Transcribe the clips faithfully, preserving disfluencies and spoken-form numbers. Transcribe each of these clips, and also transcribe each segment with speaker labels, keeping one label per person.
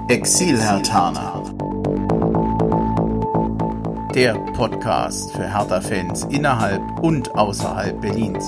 Speaker 1: Exil-Herthaner. Der Podcast für Hertha-Fans innerhalb und außerhalb Berlins.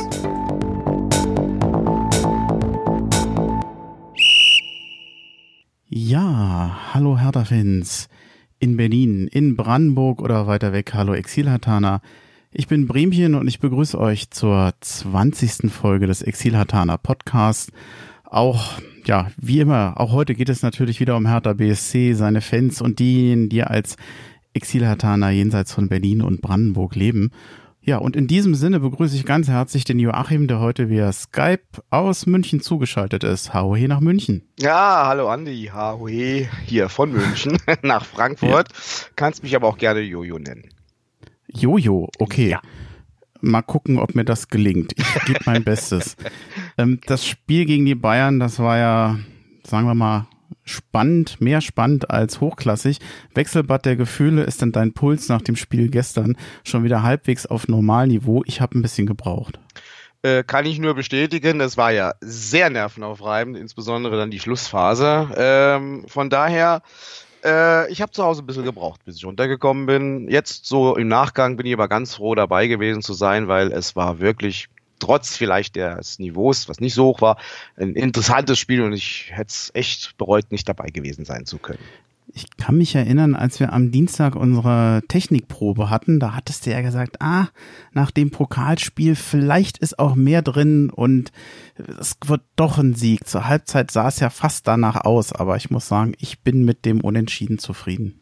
Speaker 1: Ja, hallo Hertha-Fans in Berlin, in Brandenburg oder weiter weg. Hallo Exil-Herthaner. Ich bin Bremchen und ich begrüße euch zur zwanzigsten Folge des Exil-Herthaner Podcasts. Auch, ja, wie immer, auch heute geht es natürlich wieder um Hertha B S C, seine Fans und diejenigen, die als Exil-Herthaner jenseits von Berlin und Brandenburg leben. Ja, und in diesem Sinne begrüße ich ganz herzlich den Joachim, der heute via Skype aus München zugeschaltet ist. Haohe nach München.
Speaker 2: Ja, hallo Andi, Haohe hier von München nach Frankfurt. Ja. Kannst mich aber auch gerne Jojo nennen.
Speaker 1: Jojo, okay.
Speaker 2: Ja.
Speaker 1: Mal gucken, ob mir das gelingt. Ich gebe mein Bestes. Ähm, das Spiel gegen die Bayern, das war ja, sagen wir mal, spannend, mehr spannend als hochklassig. Wechselbad der Gefühle, ist denn dein Puls nach dem Spiel gestern schon wieder halbwegs auf Normalniveau? Ich habe ein bisschen gebraucht.
Speaker 2: Äh, kann ich nur bestätigen, es war ja sehr nervenaufreibend, insbesondere dann die Schlussphase. Ähm, von daher, äh, ich habe zu Hause ein bisschen gebraucht, bis ich runtergekommen bin. Jetzt so im Nachgang bin ich aber ganz froh, dabei gewesen zu sein, weil es war wirklich trotz vielleicht des Niveaus, was nicht so hoch war, ein interessantes Spiel und ich hätte es echt bereut, nicht dabei gewesen sein zu können.
Speaker 1: Ich kann mich erinnern, als wir am Dienstag unsere Technikprobe hatten, da hattest du ja gesagt, ah, nach dem Pokalspiel vielleicht ist auch mehr drin und es wird doch ein Sieg. Zur Halbzeit sah es ja fast danach aus, aber ich muss sagen, ich bin mit dem Unentschieden zufrieden.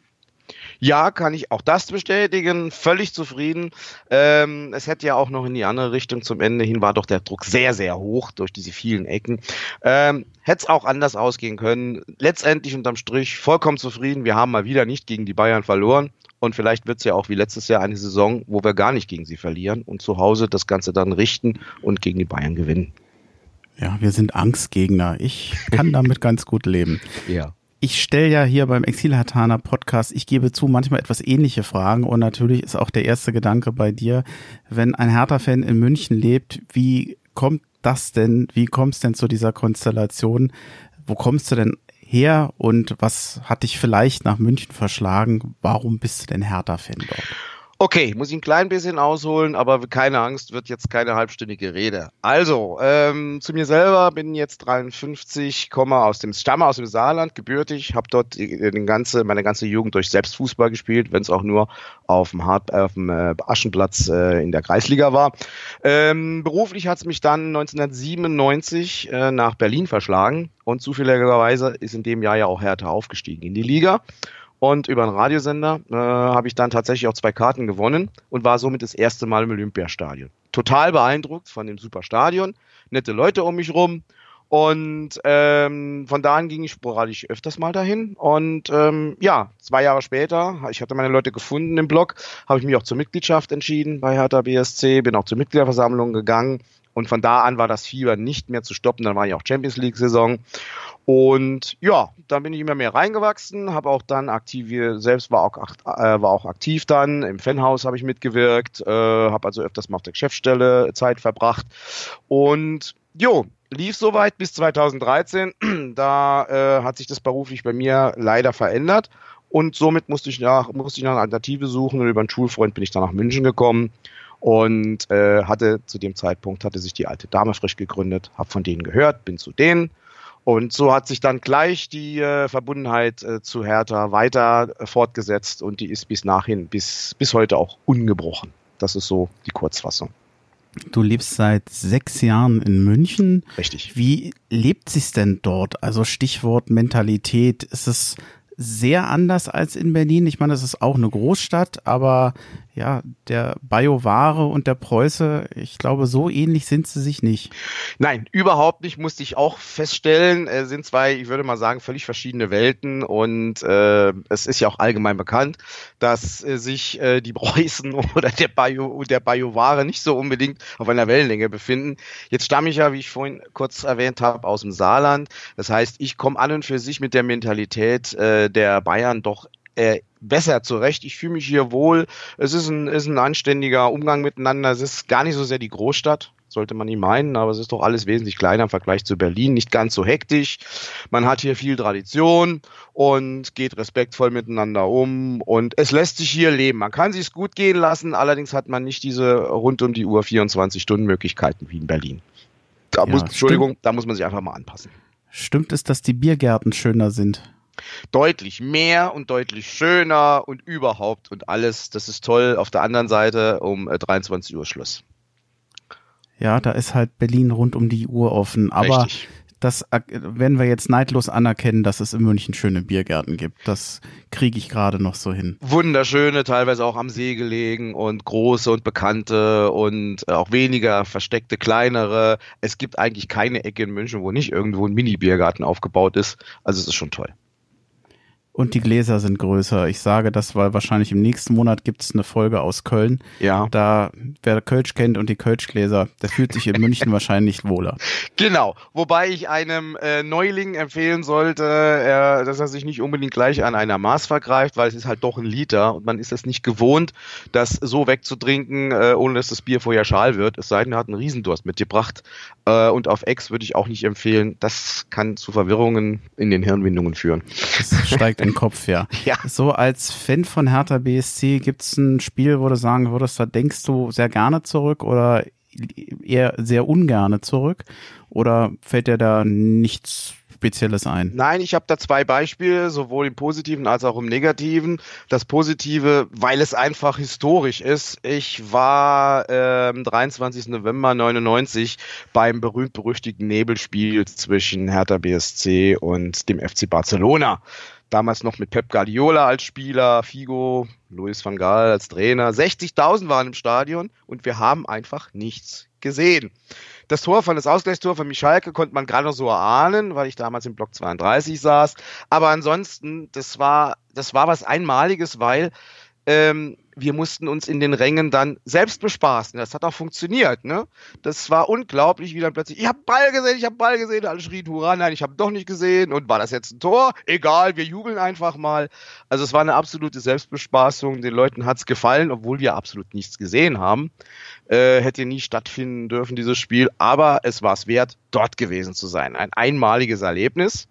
Speaker 2: Ja, kann ich auch das bestätigen, völlig zufrieden. Ähm, es hätte ja auch noch in die andere Richtung zum Ende hin, war doch der Druck sehr, sehr hoch durch diese vielen Ecken. Ähm, hätte es auch anders ausgehen können. Letztendlich unterm Strich vollkommen zufrieden. Wir haben mal wieder nicht gegen die Bayern verloren und vielleicht wird es ja auch wie letztes Jahr eine Saison, wo wir gar nicht gegen sie verlieren und zu Hause das Ganze dann richten und gegen die Bayern gewinnen.
Speaker 1: Ja, wir sind Angstgegner. Ich kann damit ganz gut leben.
Speaker 2: Ja.
Speaker 1: Ich stelle ja hier beim Exil-Herthaner Podcast, ich gebe zu, manchmal etwas ähnliche Fragen und natürlich ist auch der erste Gedanke bei dir, wenn ein Hertha-Fan in München lebt, wie kommt das denn, wie kommst du denn zu dieser Konstellation? Wo kommst du denn her und was hat dich vielleicht nach München verschlagen? Warum bist du denn Hertha-Fan dort?
Speaker 2: Okay, muss ich ein klein bisschen ausholen, aber keine Angst, wird jetzt keine halbstündige Rede. Also, ähm, zu mir selber, bin jetzt dreiundfünfzig, komme aus dem Stamme aus dem Saarland, gebürtig, habe dort den ganze, meine ganze Jugend durch Selbstfußball gespielt, wenn es auch nur auf dem, Hart, auf dem äh, Aschenplatz äh, in der Kreisliga war. Ähm, beruflich hat es mich dann neunzehnhundertsiebenundneunzig äh, nach Berlin verschlagen und zufälligerweise ist in dem Jahr ja auch Hertha aufgestiegen in die Liga. Und über einen Radiosender äh, habe ich dann tatsächlich auch zwei Karten gewonnen und war somit das erste Mal im Olympiastadion. Total beeindruckt von dem super Stadion, nette Leute um mich rum und ähm, von da an ging ich sporadisch öfters mal dahin. Und ähm, ja, zwei Jahre später, ich hatte meine Leute gefunden im Blog, habe ich mich auch zur Mitgliedschaft entschieden bei Hertha B S C, bin auch zur Mitgliederversammlung gegangen. Und von da an war das Fieber nicht mehr zu stoppen. Dann war ja auch Champions League-Saison. Und ja, dann bin ich immer mehr reingewachsen, habe auch dann aktiv, selbst war auch, äh, war auch aktiv dann, im Fanhaus habe ich mitgewirkt, äh, habe also öfters mal auf der Geschäftsstelle Zeit verbracht. Und jo, lief soweit bis zweitausenddreizehn. Da äh, hat sich das beruflich bei mir leider verändert. Und somit musste ich nach, musste ich nach einer Alternative suchen und über einen Schulfreund bin ich dann nach München gekommen. Und äh, hatte zu dem Zeitpunkt, hatte sich die alte Dame frisch gegründet, habe von denen gehört, bin zu denen. Und so hat sich dann gleich die äh, Verbundenheit äh, zu Hertha weiter äh, fortgesetzt und die ist bis nachhin, bis, bis heute auch ungebrochen. Das ist so die Kurzfassung.
Speaker 1: Du lebst seit sechs Jahren in München.
Speaker 2: Richtig.
Speaker 1: Wie lebt sich's denn dort? Also Stichwort Mentalität, ist es sehr anders als in Berlin? Ich meine, es ist auch eine Großstadt, aber ja, der Bioware und der Preuße, ich glaube, so ähnlich sind sie sich nicht.
Speaker 2: Nein, überhaupt nicht, musste ich auch feststellen. Es sind zwei, ich würde mal sagen, völlig verschiedene Welten und äh, es ist ja auch allgemein bekannt, dass äh, sich äh, die Preußen oder der Bio, der Bioware nicht so unbedingt auf einer Wellenlänge befinden. Jetzt stamme ich ja, wie ich vorhin kurz erwähnt habe, aus dem Saarland. Das heißt, ich komme an und für sich mit der Mentalität äh, der Bayern doch äh, besser zurecht. Ich fühle mich hier wohl. Es ist ein, ist ein anständiger Umgang miteinander. Es ist gar nicht so sehr die Großstadt. sollte man nie meinen, aber es ist doch alles wesentlich kleiner im Vergleich zu Berlin, nicht ganz so hektisch. Man hat hier viel Tradition und geht respektvoll miteinander um und es lässt sich hier leben. Man kann sich es gut gehen lassen, allerdings hat man nicht diese rund um die Uhr vierundzwanzig-Stunden-Möglichkeiten wie in Berlin. Da
Speaker 1: Ja,
Speaker 2: muss, Entschuldigung,
Speaker 1: stimmt.
Speaker 2: da muss man sich einfach mal anpassen.
Speaker 1: Stimmt es, dass die Biergärten schöner sind?
Speaker 2: Deutlich mehr und deutlich schöner und überhaupt und alles, das ist toll. Auf der anderen Seite um äh, dreiundzwanzig Uhr Schluss.
Speaker 1: Ja, da ist halt Berlin rund um die Uhr offen. Aber
Speaker 2: Richtig.
Speaker 1: das äh, werden wir jetzt neidlos anerkennen, dass es in München schöne Biergärten gibt. Das kriege ich gerade noch so hin.
Speaker 2: Wunderschöne, teilweise auch am See gelegen und große und bekannte und äh, auch weniger versteckte, kleinere. Es gibt eigentlich keine Ecke in München, wo nicht irgendwo ein Mini-Biergarten aufgebaut ist. Also es ist schon toll.
Speaker 1: Und die Gläser sind größer. Ich sage das, weil wahrscheinlich im nächsten Monat gibt es eine Folge aus Köln.
Speaker 2: Ja.
Speaker 1: Da, wer Kölsch kennt und die Kölschgläser, der fühlt sich in München wahrscheinlich wohler.
Speaker 2: Genau, wobei ich einem äh, Neuling empfehlen sollte, äh, dass er sich nicht unbedingt gleich an einer Maß vergreift, weil es ist halt doch ein Liter und man ist es nicht gewohnt, das so wegzutrinken, äh, ohne dass das Bier vorher schal wird. Es sei denn, er hat einen Riesendurst mitgebracht äh, und auf Ex würde ich auch nicht empfehlen. Das kann zu Verwirrungen in den Hirnwindungen führen.
Speaker 1: Das steigt in den Kopf, ja.
Speaker 2: Ja.
Speaker 1: So als Fan von Hertha B S C, gibt es ein Spiel, wo du sagen würdest, da denkst du sehr gerne zurück oder eher sehr ungerne zurück? Oder fällt dir da nichts Spezielles ein?
Speaker 2: Nein, ich habe da zwei Beispiele, sowohl im Positiven als auch im Negativen. Das Positive, weil es einfach historisch ist. Ich war am ähm, dreiundzwanzigsten November neunundneunzig beim berühmt-berüchtigten Nebelspiel zwischen Hertha B S C und dem F C Barcelona. Damals noch mit Pep Guardiola als Spieler, Figo, Luis van Gaal als Trainer. sechzigtausend waren im Stadion und wir haben einfach nichts gesehen. Das Tor von das Ausgleichstor von Michalke konnte man gerade noch so erahnen, weil ich damals im Block zweiunddreißig saß. Aber ansonsten, das war, das war was Einmaliges, weil ähm, wir mussten uns in den Rängen dann selbst bespaßen. Das hat auch funktioniert, ne? Das war unglaublich, wie dann plötzlich, ich habe Ball gesehen, ich habe Ball gesehen, alle schrien Hurra, nein, ich habe doch nicht gesehen und war das jetzt ein Tor? Egal, wir jubeln einfach mal. Also es war eine absolute Selbstbespaßung, den Leuten hat's gefallen, obwohl wir absolut nichts gesehen haben. Äh, hätte nie stattfinden dürfen, dieses Spiel, aber es war es wert, dort gewesen zu sein. Ein einmaliges Erlebnis.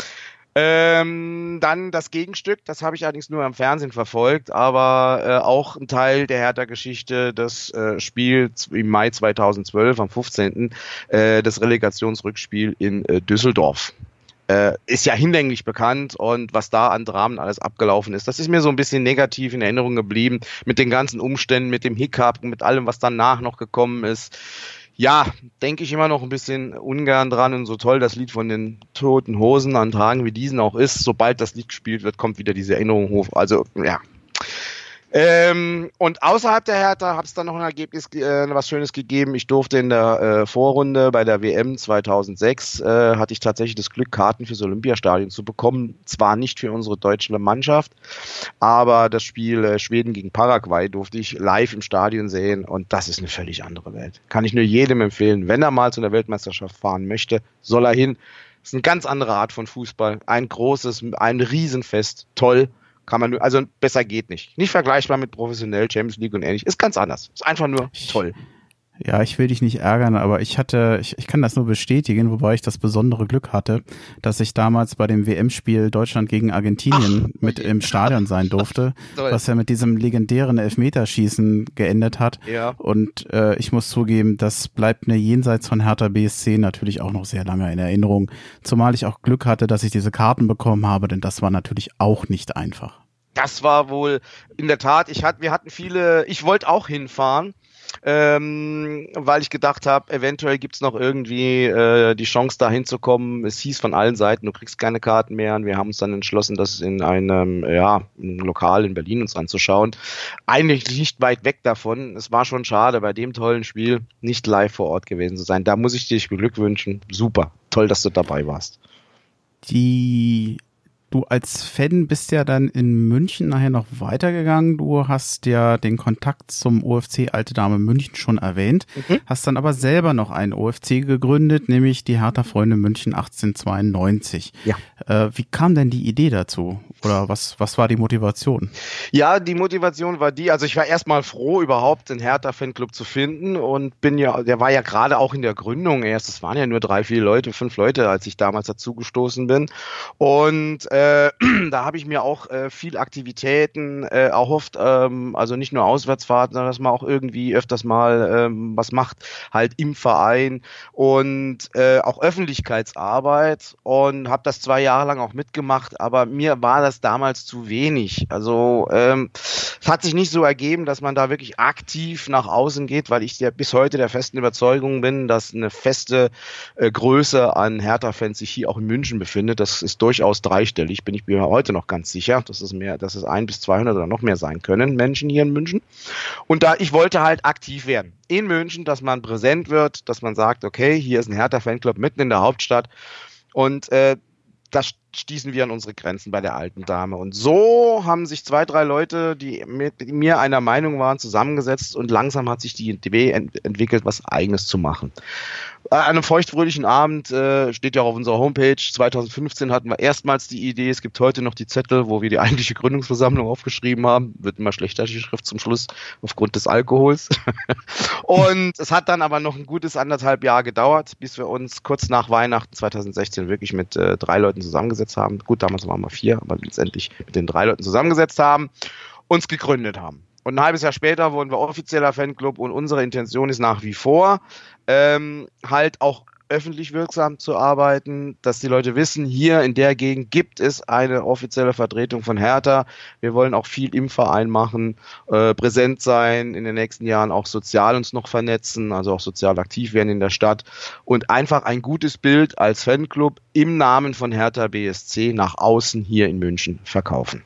Speaker 2: Ähm, dann das Gegenstück, das habe ich allerdings nur am Fernsehen verfolgt, aber äh, auch ein Teil der Hertha-Geschichte, das äh, Spiel im Mai zweitausendzwölf, am fünfzehnten Äh, das Relegationsrückspiel in äh, Düsseldorf. Äh, ist ja hinlänglich bekannt und was da an Dramen alles abgelaufen ist, das ist mir so ein bisschen negativ in Erinnerung geblieben, mit den ganzen Umständen, mit dem Hickhack, mit allem, was danach noch gekommen ist. Ja, denke ich immer noch ein bisschen ungern dran und so toll das Lied von den Toten Hosen an Tagen wie diesen auch ist, sobald das Lied gespielt wird, kommt wieder diese Erinnerung hoch. Also, ja. Ähm, und außerhalb der Hertha hat es dann noch ein Ergebnis, äh, was Schönes gegeben. Ich durfte in der äh, Vorrunde bei der W M zweitausendsechs, äh, hatte ich tatsächlich das Glück, Karten fürs Olympiastadion zu bekommen. Zwar nicht für unsere deutsche Mannschaft, aber das Spiel äh, Schweden gegen Paraguay durfte ich live im Stadion sehen und das ist eine völlig andere Welt. Kann ich nur jedem empfehlen, wenn er mal zu einer Weltmeisterschaft fahren möchte, soll er hin. Das ist eine ganz andere Art von Fußball. Ein großes, ein Riesenfest, toll. Kann man nur, also besser geht nicht. Nicht vergleichbar mit professionell, Champions League und ähnlich. Ist ganz anders. Ist einfach nur toll.
Speaker 1: Ja, ich will dich nicht ärgern, aber ich hatte, ich, ich kann das nur bestätigen, wobei ich das besondere Glück hatte, dass ich damals bei dem W M-Spiel Deutschland gegen Argentinien Ach, mit im Stadion sein durfte, was ja mit diesem legendären Elfmeterschießen geendet hat.
Speaker 2: Ja.
Speaker 1: Und äh, ich muss zugeben, das bleibt mir jenseits von Hertha B S C natürlich auch noch sehr lange in Erinnerung. Zumal ich auch Glück hatte, dass ich diese Karten bekommen habe, denn das war natürlich auch nicht einfach.
Speaker 2: Das war wohl in der Tat, ich hatte, wir hatten viele, ich wollte auch hinfahren. Ähm, weil ich gedacht habe, eventuell gibt's noch irgendwie äh, die Chance, da hinzukommen. Es hieß von allen Seiten, du kriegst keine Karten mehr. Und wir haben uns dann entschlossen, das in einem, ja, einem Lokal in Berlin uns anzuschauen. Eigentlich nicht weit weg davon. Es war schon schade, bei dem tollen Spiel nicht live vor Ort gewesen zu sein. Da muss ich dich beglückwünschen. Super. Toll, dass du dabei warst.
Speaker 1: Die Du als Fan bist ja dann in München nachher noch weitergegangen. Du hast ja den Kontakt zum O F C Alte Dame München schon erwähnt, mhm. hast dann aber selber noch einen O F C gegründet, nämlich die Hertha Freunde München achtzehnhundertzweiundneunzig. Ja. Äh, wie kam denn die Idee dazu? Oder was, was war die Motivation?
Speaker 2: Ja, die Motivation war die, also ich war erstmal froh, überhaupt einen Hertha-Fanclub zu finden und bin ja, der war ja gerade auch in der Gründung erst, es waren ja nur drei, vier Leute, fünf Leute, als ich damals dazugestoßen bin. Und äh, da habe ich mir auch äh, viel Aktivitäten äh, erhofft, ähm, also nicht nur Auswärtsfahrten, sondern dass man auch irgendwie öfters mal ähm, was macht, halt im Verein und äh, auch Öffentlichkeitsarbeit, und habe das zwei Jahre lang auch mitgemacht, aber mir war das damals zu wenig. Also ähm, es hat sich nicht so ergeben, dass man da wirklich aktiv nach außen geht, weil ich ja bis heute der festen Überzeugung bin, dass eine feste äh, Größe an Hertha-Fans sich hier auch in München befindet. Das ist durchaus dreistellig, bin ich mir heute noch ganz sicher, dass es mehr, dass es ein bis zweihundert oder noch mehr sein können Menschen hier in München. Und da ich wollte halt aktiv werden in München, dass man präsent wird, dass man sagt, okay, hier ist ein Hertha-Fanclub mitten in der Hauptstadt, und äh, das stießen wir an unsere Grenzen bei der Alten Dame. Und so haben sich zwei, drei Leute, die mit mir einer Meinung waren, zusammengesetzt, und langsam hat sich die Idee ent- entwickelt, was Eigenes zu machen. An einem feuchtfröhlichen Abend, äh, steht ja auch auf unserer Homepage, zweitausendfünfzehn hatten wir erstmals die Idee, es gibt heute noch die Zettel, wo wir die eigentliche Gründungsversammlung aufgeschrieben haben, wird immer schlechter die Schrift zum Schluss, aufgrund des Alkohols. Und es hat dann aber noch ein gutes anderthalb Jahr gedauert, bis wir uns kurz nach Weihnachten zweitausendsechzehn wirklich mit äh, drei Leuten zusammengesetzt haben. Gut, damals waren wir vier, aber letztendlich mit den drei Leuten zusammengesetzt haben, uns gegründet haben. Und ein halbes Jahr später wurden wir offizieller Fanclub, und unsere Intention ist nach wie vor, ähm, halt auch öffentlich wirksam zu arbeiten, dass die Leute wissen, hier in der Gegend gibt es eine offizielle Vertretung von Hertha. Wir wollen auch viel im Verein machen, äh, präsent sein, in den nächsten Jahren auch sozial uns noch vernetzen, also auch sozial aktiv werden in der Stadt, und einfach ein gutes Bild als Fanclub im Namen von Hertha B S C nach außen hier in München verkaufen.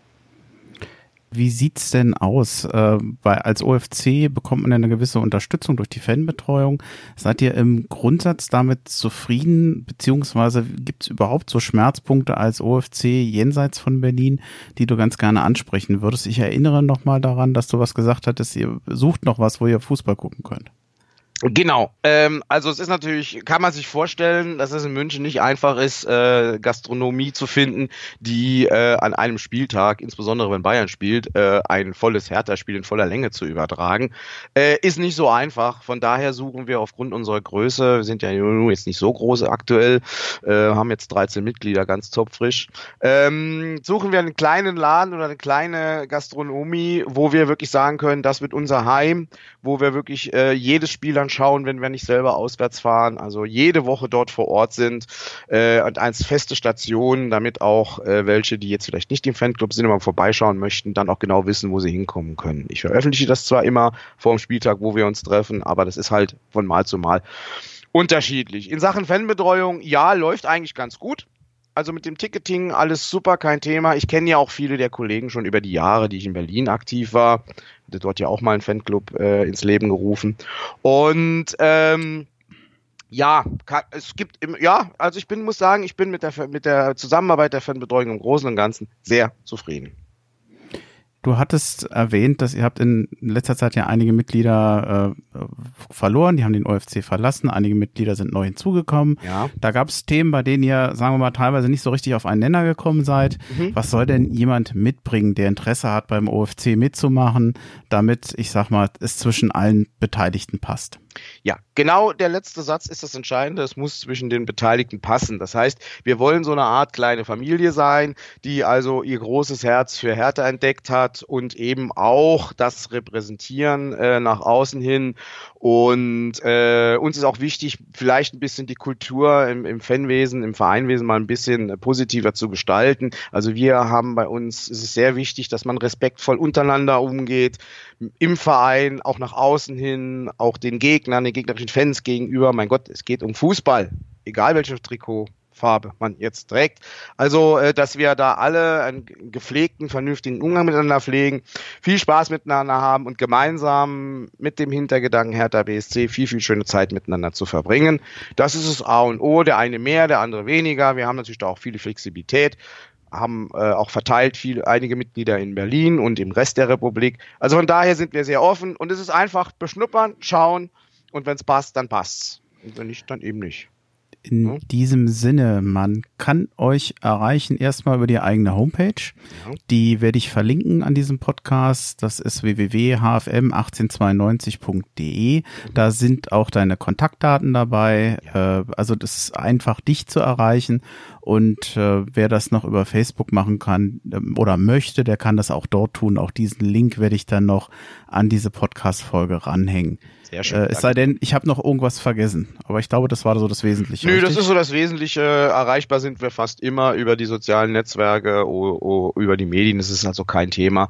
Speaker 1: Wie sieht's denn aus? Äh, bei, als O F C bekommt man ja eine gewisse Unterstützung durch die Fanbetreuung. Seid ihr im Grundsatz damit zufrieden, beziehungsweise gibt's überhaupt so Schmerzpunkte als O F C jenseits von Berlin, die du ganz gerne ansprechen würdest? Ich erinnere nochmal daran, dass du was gesagt hattest, ihr sucht noch was, wo ihr Fußball gucken könnt.
Speaker 2: Genau, ähm, also es ist natürlich, kann man sich vorstellen, dass es in München nicht einfach ist, äh, Gastronomie zu finden, die äh, an einem Spieltag, insbesondere wenn Bayern spielt, äh, ein volles Hertha-Spiel in voller Länge zu übertragen. Äh, ist nicht so einfach, von daher suchen wir aufgrund unserer Größe, wir sind ja jetzt nicht so groß aktuell, äh, haben jetzt dreizehn Mitglieder, ganz topfrisch, ähm, suchen wir einen kleinen Laden oder eine kleine Gastronomie, wo wir wirklich sagen können, das wird unser Heim, wo wir wirklich äh, jedes Spiel dann schauen, wenn wir nicht selber auswärts fahren, also jede Woche dort vor Ort sind, äh, und als feste Station, damit auch äh, welche, die jetzt vielleicht nicht im Fanclub sind, aber vorbeischauen möchten, dann auch genau wissen, wo sie hinkommen können. Ich veröffentliche das zwar immer vor dem Spieltag, wo wir uns treffen, aber das ist halt von Mal zu Mal unterschiedlich. In Sachen Fanbetreuung, ja, läuft eigentlich ganz gut. Also mit dem Ticketing alles super, kein Thema. Ich kenne ja auch viele der Kollegen schon über die Jahre, die ich in Berlin aktiv war. Hatte dort ja auch mal einen Fanclub äh, ins Leben gerufen. Und ähm, ja, kann, es gibt im, ja, also ich bin, muss sagen, ich bin mit der mit der Zusammenarbeit der Fanbetreuung im Großen und Ganzen sehr zufrieden.
Speaker 1: Du hattest erwähnt, dass ihr habt in letzter Zeit ja einige Mitglieder äh, verloren, die haben den O F C verlassen, einige Mitglieder sind neu hinzugekommen. Ja. Da gab es Themen, bei denen ihr, sagen wir mal, teilweise nicht so richtig auf einen Nenner gekommen seid. Mhm. Was soll denn jemand mitbringen, der Interesse hat, beim O F C mitzumachen, damit, ich sag mal, es zwischen allen Beteiligten passt?
Speaker 2: Ja, genau der letzte Satz ist das Entscheidende. Es muss zwischen den Beteiligten passen. Das heißt, wir wollen so eine Art kleine Familie sein, die also ihr großes Herz für Hertha entdeckt hat und eben auch das repräsentieren äh, nach außen hin. Und äh, uns ist auch wichtig, vielleicht ein bisschen die Kultur im, im Fanwesen, im Vereinwesen mal ein bisschen positiver zu gestalten. Also wir haben bei uns, es ist sehr wichtig, dass man respektvoll untereinander umgeht, im Verein, auch nach außen hin, auch den Gegnern, den gegnerischen Fans gegenüber. Mein Gott, es geht um Fußball, egal welche Trikotfarbe man jetzt trägt. Also, äh, dass wir da alle einen gepflegten, vernünftigen Umgang miteinander pflegen, viel Spaß miteinander haben und gemeinsam mit dem Hintergedanken Hertha B S C viel, viel schöne Zeit miteinander zu verbringen. Das ist das A und O, der eine mehr, der andere weniger. Wir haben natürlich da auch viele Flexibilität. haben äh, auch verteilt viel, einige Mitglieder in Berlin und im Rest der Republik. Also von daher sind wir sehr offen und es ist einfach beschnuppern, schauen und wenn es passt, dann passt's. Und wenn nicht, dann eben nicht.
Speaker 1: In ja. diesem Sinne, man kann euch erreichen erstmal über die eigene Homepage. Ja. Die werde ich verlinken an diesem Podcast. Das ist w w w punkt h f m achtzehn zweiundneunzig punkt d e. Mhm. Da sind auch deine Kontaktdaten dabei. Ja. Äh, also das ist einfach, dich zu erreichen. Und äh, wer das noch über Facebook machen kann ähm, oder möchte, der kann das auch dort tun. Auch diesen Link werde ich dann noch an diese Podcast-Folge ranhängen. Sehr schön, äh, es sei denn, ich habe noch irgendwas vergessen. Aber ich glaube, das war so das Wesentliche.
Speaker 2: Nö,
Speaker 1: richtig?
Speaker 2: Das ist so das Wesentliche. Erreichbar sind wir fast immer über die sozialen Netzwerke, o, o, über die Medien. Das ist also kein Thema.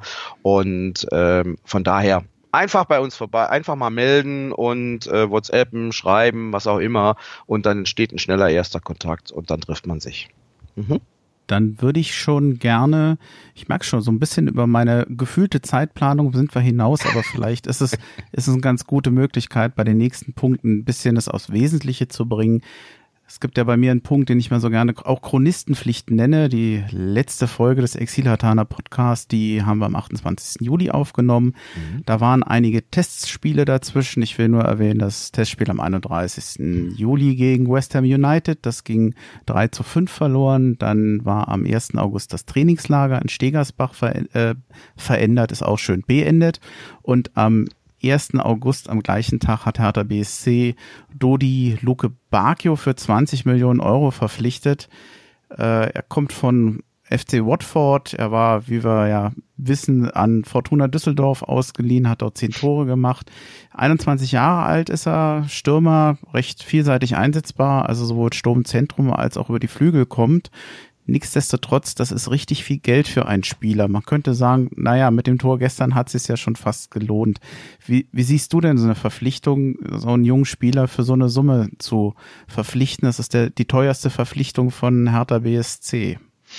Speaker 2: Und ähm, von daher einfach bei uns vorbei, einfach mal melden und äh, WhatsAppen, schreiben, was auch immer. Und dann entsteht ein schneller erster Kontakt und dann trifft man sich. Mhm.
Speaker 1: Dann würde ich schon gerne, ich merke schon, so ein bisschen über meine gefühlte Zeitplanung sind wir hinaus, aber vielleicht ist es, ist es eine ganz gute Möglichkeit, bei den nächsten Punkten ein bisschen das aufs Wesentliche zu bringen. Es gibt ja bei mir einen Punkt, den ich mal so gerne auch Chronistenpflichten nenne. Die letzte Folge des Exil-Hatana Podcast, die haben wir am achtundzwanzigsten Juli aufgenommen. Mhm. Da waren einige Testspiele dazwischen. Ich will nur erwähnen, das Testspiel am einunddreißigsten Juli gegen West Ham United. Das ging drei zu fünf verloren. Dann war am ersten August das Trainingslager in Stegersbach ver- äh, verändert, ist auch schön beendet. Und am ersten August am gleichen Tag hat Hertha B S C Dodi Luke Bacchio für zwanzig Millionen Euro verpflichtet. Äh, er kommt von F C Watford. Er war, wie wir ja wissen, an Fortuna Düsseldorf ausgeliehen, hat dort zehn Tore gemacht. einundzwanzig Jahre alt ist er, Stürmer, recht vielseitig einsetzbar, also sowohl Sturmzentrum als auch über die Flügel kommt. Nichtsdestotrotz, das ist richtig viel Geld für einen Spieler. Man könnte sagen, naja, mit dem Tor gestern hat es sich ja schon fast gelohnt. Wie, wie siehst du denn so eine Verpflichtung, so einen jungen Spieler für so eine Summe zu verpflichten? Das ist der, die teuerste Verpflichtung von Hertha B S C.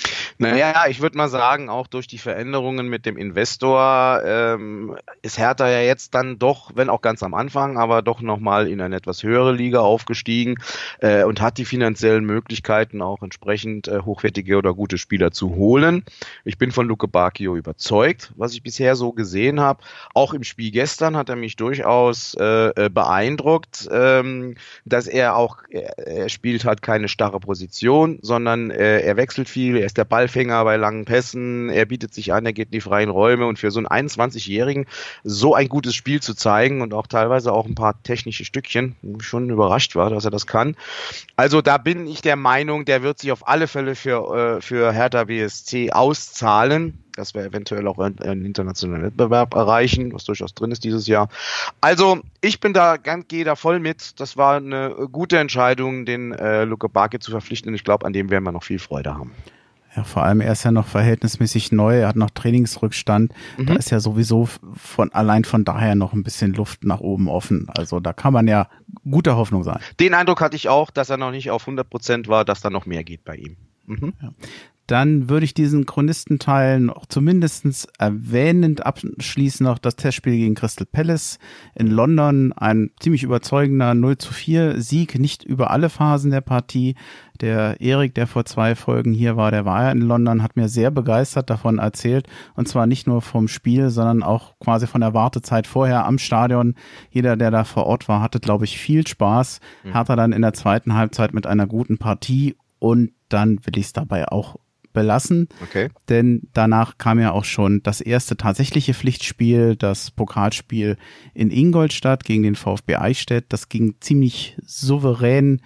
Speaker 2: Naja, ich würde mal sagen, auch durch die Veränderungen mit dem Investor ähm, ist Hertha ja jetzt dann doch, wenn auch ganz am Anfang, aber doch nochmal in eine etwas höhere Liga aufgestiegen äh, und hat die finanziellen Möglichkeiten auch entsprechend äh, hochwertige oder gute Spieler zu holen. Ich bin von Luke Bacchio überzeugt, was ich bisher so gesehen habe. Auch im Spiel gestern hat er mich durchaus äh, beeindruckt, ähm, dass er auch, er, er spielt halt keine starre Position, sondern äh, er wechselt viel, er ist der Ballfänger bei langen Pässen, er bietet sich an, er geht in die freien Räume und für so einen einundzwanzigjährigen so ein gutes Spiel zu zeigen und auch teilweise auch ein paar technische Stückchen, wo ich schon überrascht war, dass er das kann. Also da bin ich der Meinung, der wird sich auf alle Fälle für, für Hertha B S C auszahlen, dass wir eventuell auch einen internationalen Wettbewerb erreichen, was durchaus drin ist dieses Jahr. Also ich bin da, gehe da voll mit. Das war eine gute Entscheidung, den äh, Luke Bacchio zu verpflichten und ich glaube, an dem werden wir noch viel Freude haben.
Speaker 1: Ja, vor allem, er ist ja noch verhältnismäßig neu, er hat noch Trainingsrückstand. Mhm. Da ist ja sowieso von allein von daher noch ein bisschen Luft nach oben offen. Also da kann man ja guter Hoffnung sein.
Speaker 2: Den Eindruck hatte ich auch, dass er noch nicht auf hundert Prozent war, dass da noch mehr geht bei ihm. Mhm.
Speaker 1: Ja. Dann würde ich diesen Chronistenteil noch zumindest erwähnend abschließen noch das Testspiel gegen Crystal Palace in London. Ein ziemlich überzeugender null zu vier Sieg, nicht über alle Phasen der Partie. Der Erik, der vor zwei Folgen hier war, der war ja in London, hat mir sehr begeistert davon erzählt. Und zwar nicht nur vom Spiel, sondern auch quasi von der Wartezeit vorher am Stadion. Jeder, der da vor Ort war, hatte, glaube ich, viel Spaß. Mhm. Hat er dann in der zweiten Halbzeit mit einer guten Partie und dann will ich es dabei auch belassen,
Speaker 2: okay.
Speaker 1: Denn danach kam ja auch schon das erste tatsächliche Pflichtspiel, das Pokalspiel in Ingolstadt gegen den VfB Eichstätt. Das ging ziemlich souverän,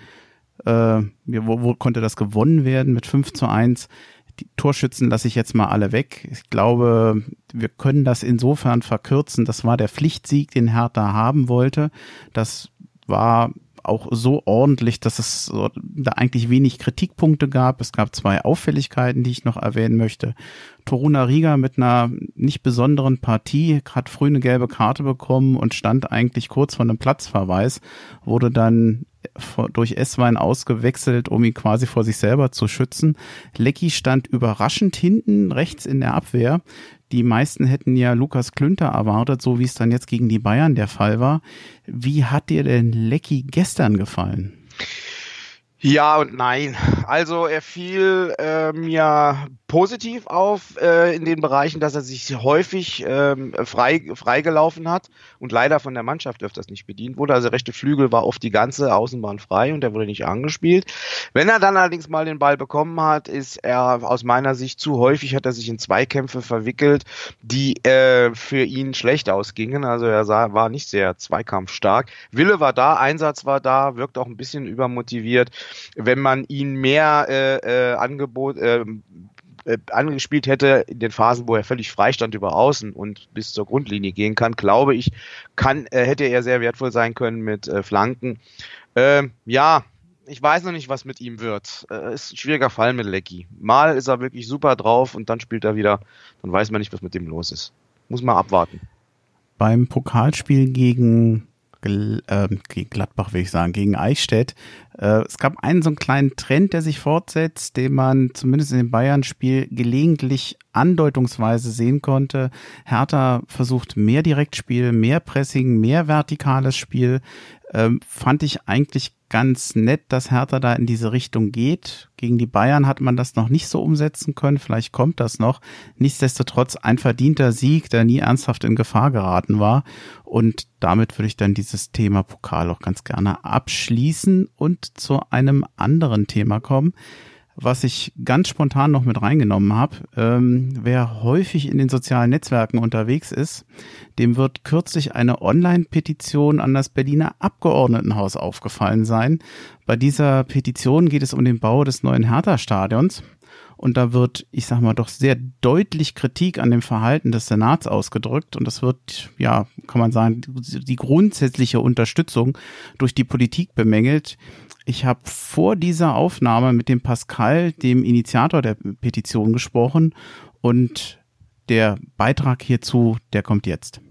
Speaker 1: äh, wo, wo konnte das gewonnen werden mit fünf zu eins. Die Torschützen lasse ich jetzt mal alle weg. Ich glaube, wir können das insofern verkürzen. Das war der Pflichtsieg, den Hertha haben wollte. Das war auch so ordentlich, dass es so, da eigentlich wenig Kritikpunkte gab. Es gab zwei Auffälligkeiten, die ich noch erwähnen möchte. Toruna Riga mit einer nicht besonderen Partie hat früh eine gelbe Karte bekommen und stand eigentlich kurz vor einem Platzverweis, wurde dann durch Esswein ausgewechselt, um ihn quasi vor sich selber zu schützen. Leckie stand überraschend hinten rechts in der Abwehr. Die meisten hätten ja Lukas Klünter erwartet, so wie es dann jetzt gegen die Bayern der Fall war. Wie hat dir denn Leckie gestern gefallen?
Speaker 2: Ja und nein. also er fiel äh, mir positiv auf äh, in den Bereichen, dass er sich häufig ähm, frei freigelaufen hat und leider von der Mannschaft öfters nicht bedient wurde. Also der rechte Flügel war oft die ganze Außenbahn frei und der wurde nicht angespielt. Wenn er dann allerdings mal den Ball bekommen hat, ist er aus meiner Sicht zu häufig, hat er sich in Zweikämpfe verwickelt, die äh, für ihn schlecht ausgingen. Also er sah, war nicht sehr zweikampfstark. Wille war da, Einsatz war da, wirkt auch ein bisschen übermotiviert. Wenn man ihn mehr äh, äh, Angebot äh, äh, angespielt hätte in den Phasen, wo er völlig frei stand über Außen und bis zur Grundlinie gehen kann, glaube ich, kann, äh, hätte er sehr wertvoll sein können mit äh, Flanken. Äh, ja, ich weiß noch nicht, was mit ihm wird. Äh, ist ein schwieriger Fall mit Lecky. Mal ist er wirklich super drauf und dann spielt er wieder, dann weiß man nicht, was mit dem los ist. Muss man abwarten.
Speaker 1: Beim Pokalspiel gegen äh, gegen Gladbach, will ich sagen, gegen Eichstätt. Äh, es gab einen so einen kleinen Trend, der sich fortsetzt, den man zumindest in dem Bayern-Spiel gelegentlich andeutungsweise sehen konnte. Hertha versucht mehr Direktspiel, mehr Pressing, mehr vertikales Spiel. Ähm, fand ich eigentlich ganz nett, dass Hertha da in diese Richtung geht. Gegen die Bayern hat man das noch nicht so umsetzen können. Vielleicht kommt das noch. Nichtsdestotrotz ein verdienter Sieg, der nie ernsthaft in Gefahr geraten war. Und damit würde ich dann dieses Thema Pokal auch ganz gerne abschließen und zu einem anderen Thema kommen, was ich ganz spontan noch mit reingenommen habe. Ähm, wer häufig in den sozialen Netzwerken unterwegs ist, dem wird kürzlich eine Online-Petition an das Berliner Abgeordnetenhaus aufgefallen sein. Bei dieser Petition geht es um den Bau des neuen Hertha-Stadions. Und da wird, ich sag mal, doch sehr deutlich Kritik an dem Verhalten des Senats ausgedrückt. Und das wird, ja, kann man sagen, die grundsätzliche Unterstützung durch die Politik bemängelt. Ich habe vor dieser Aufnahme mit dem Pascal, dem Initiator der Petition, gesprochen. Und der Beitrag hierzu, der kommt jetzt.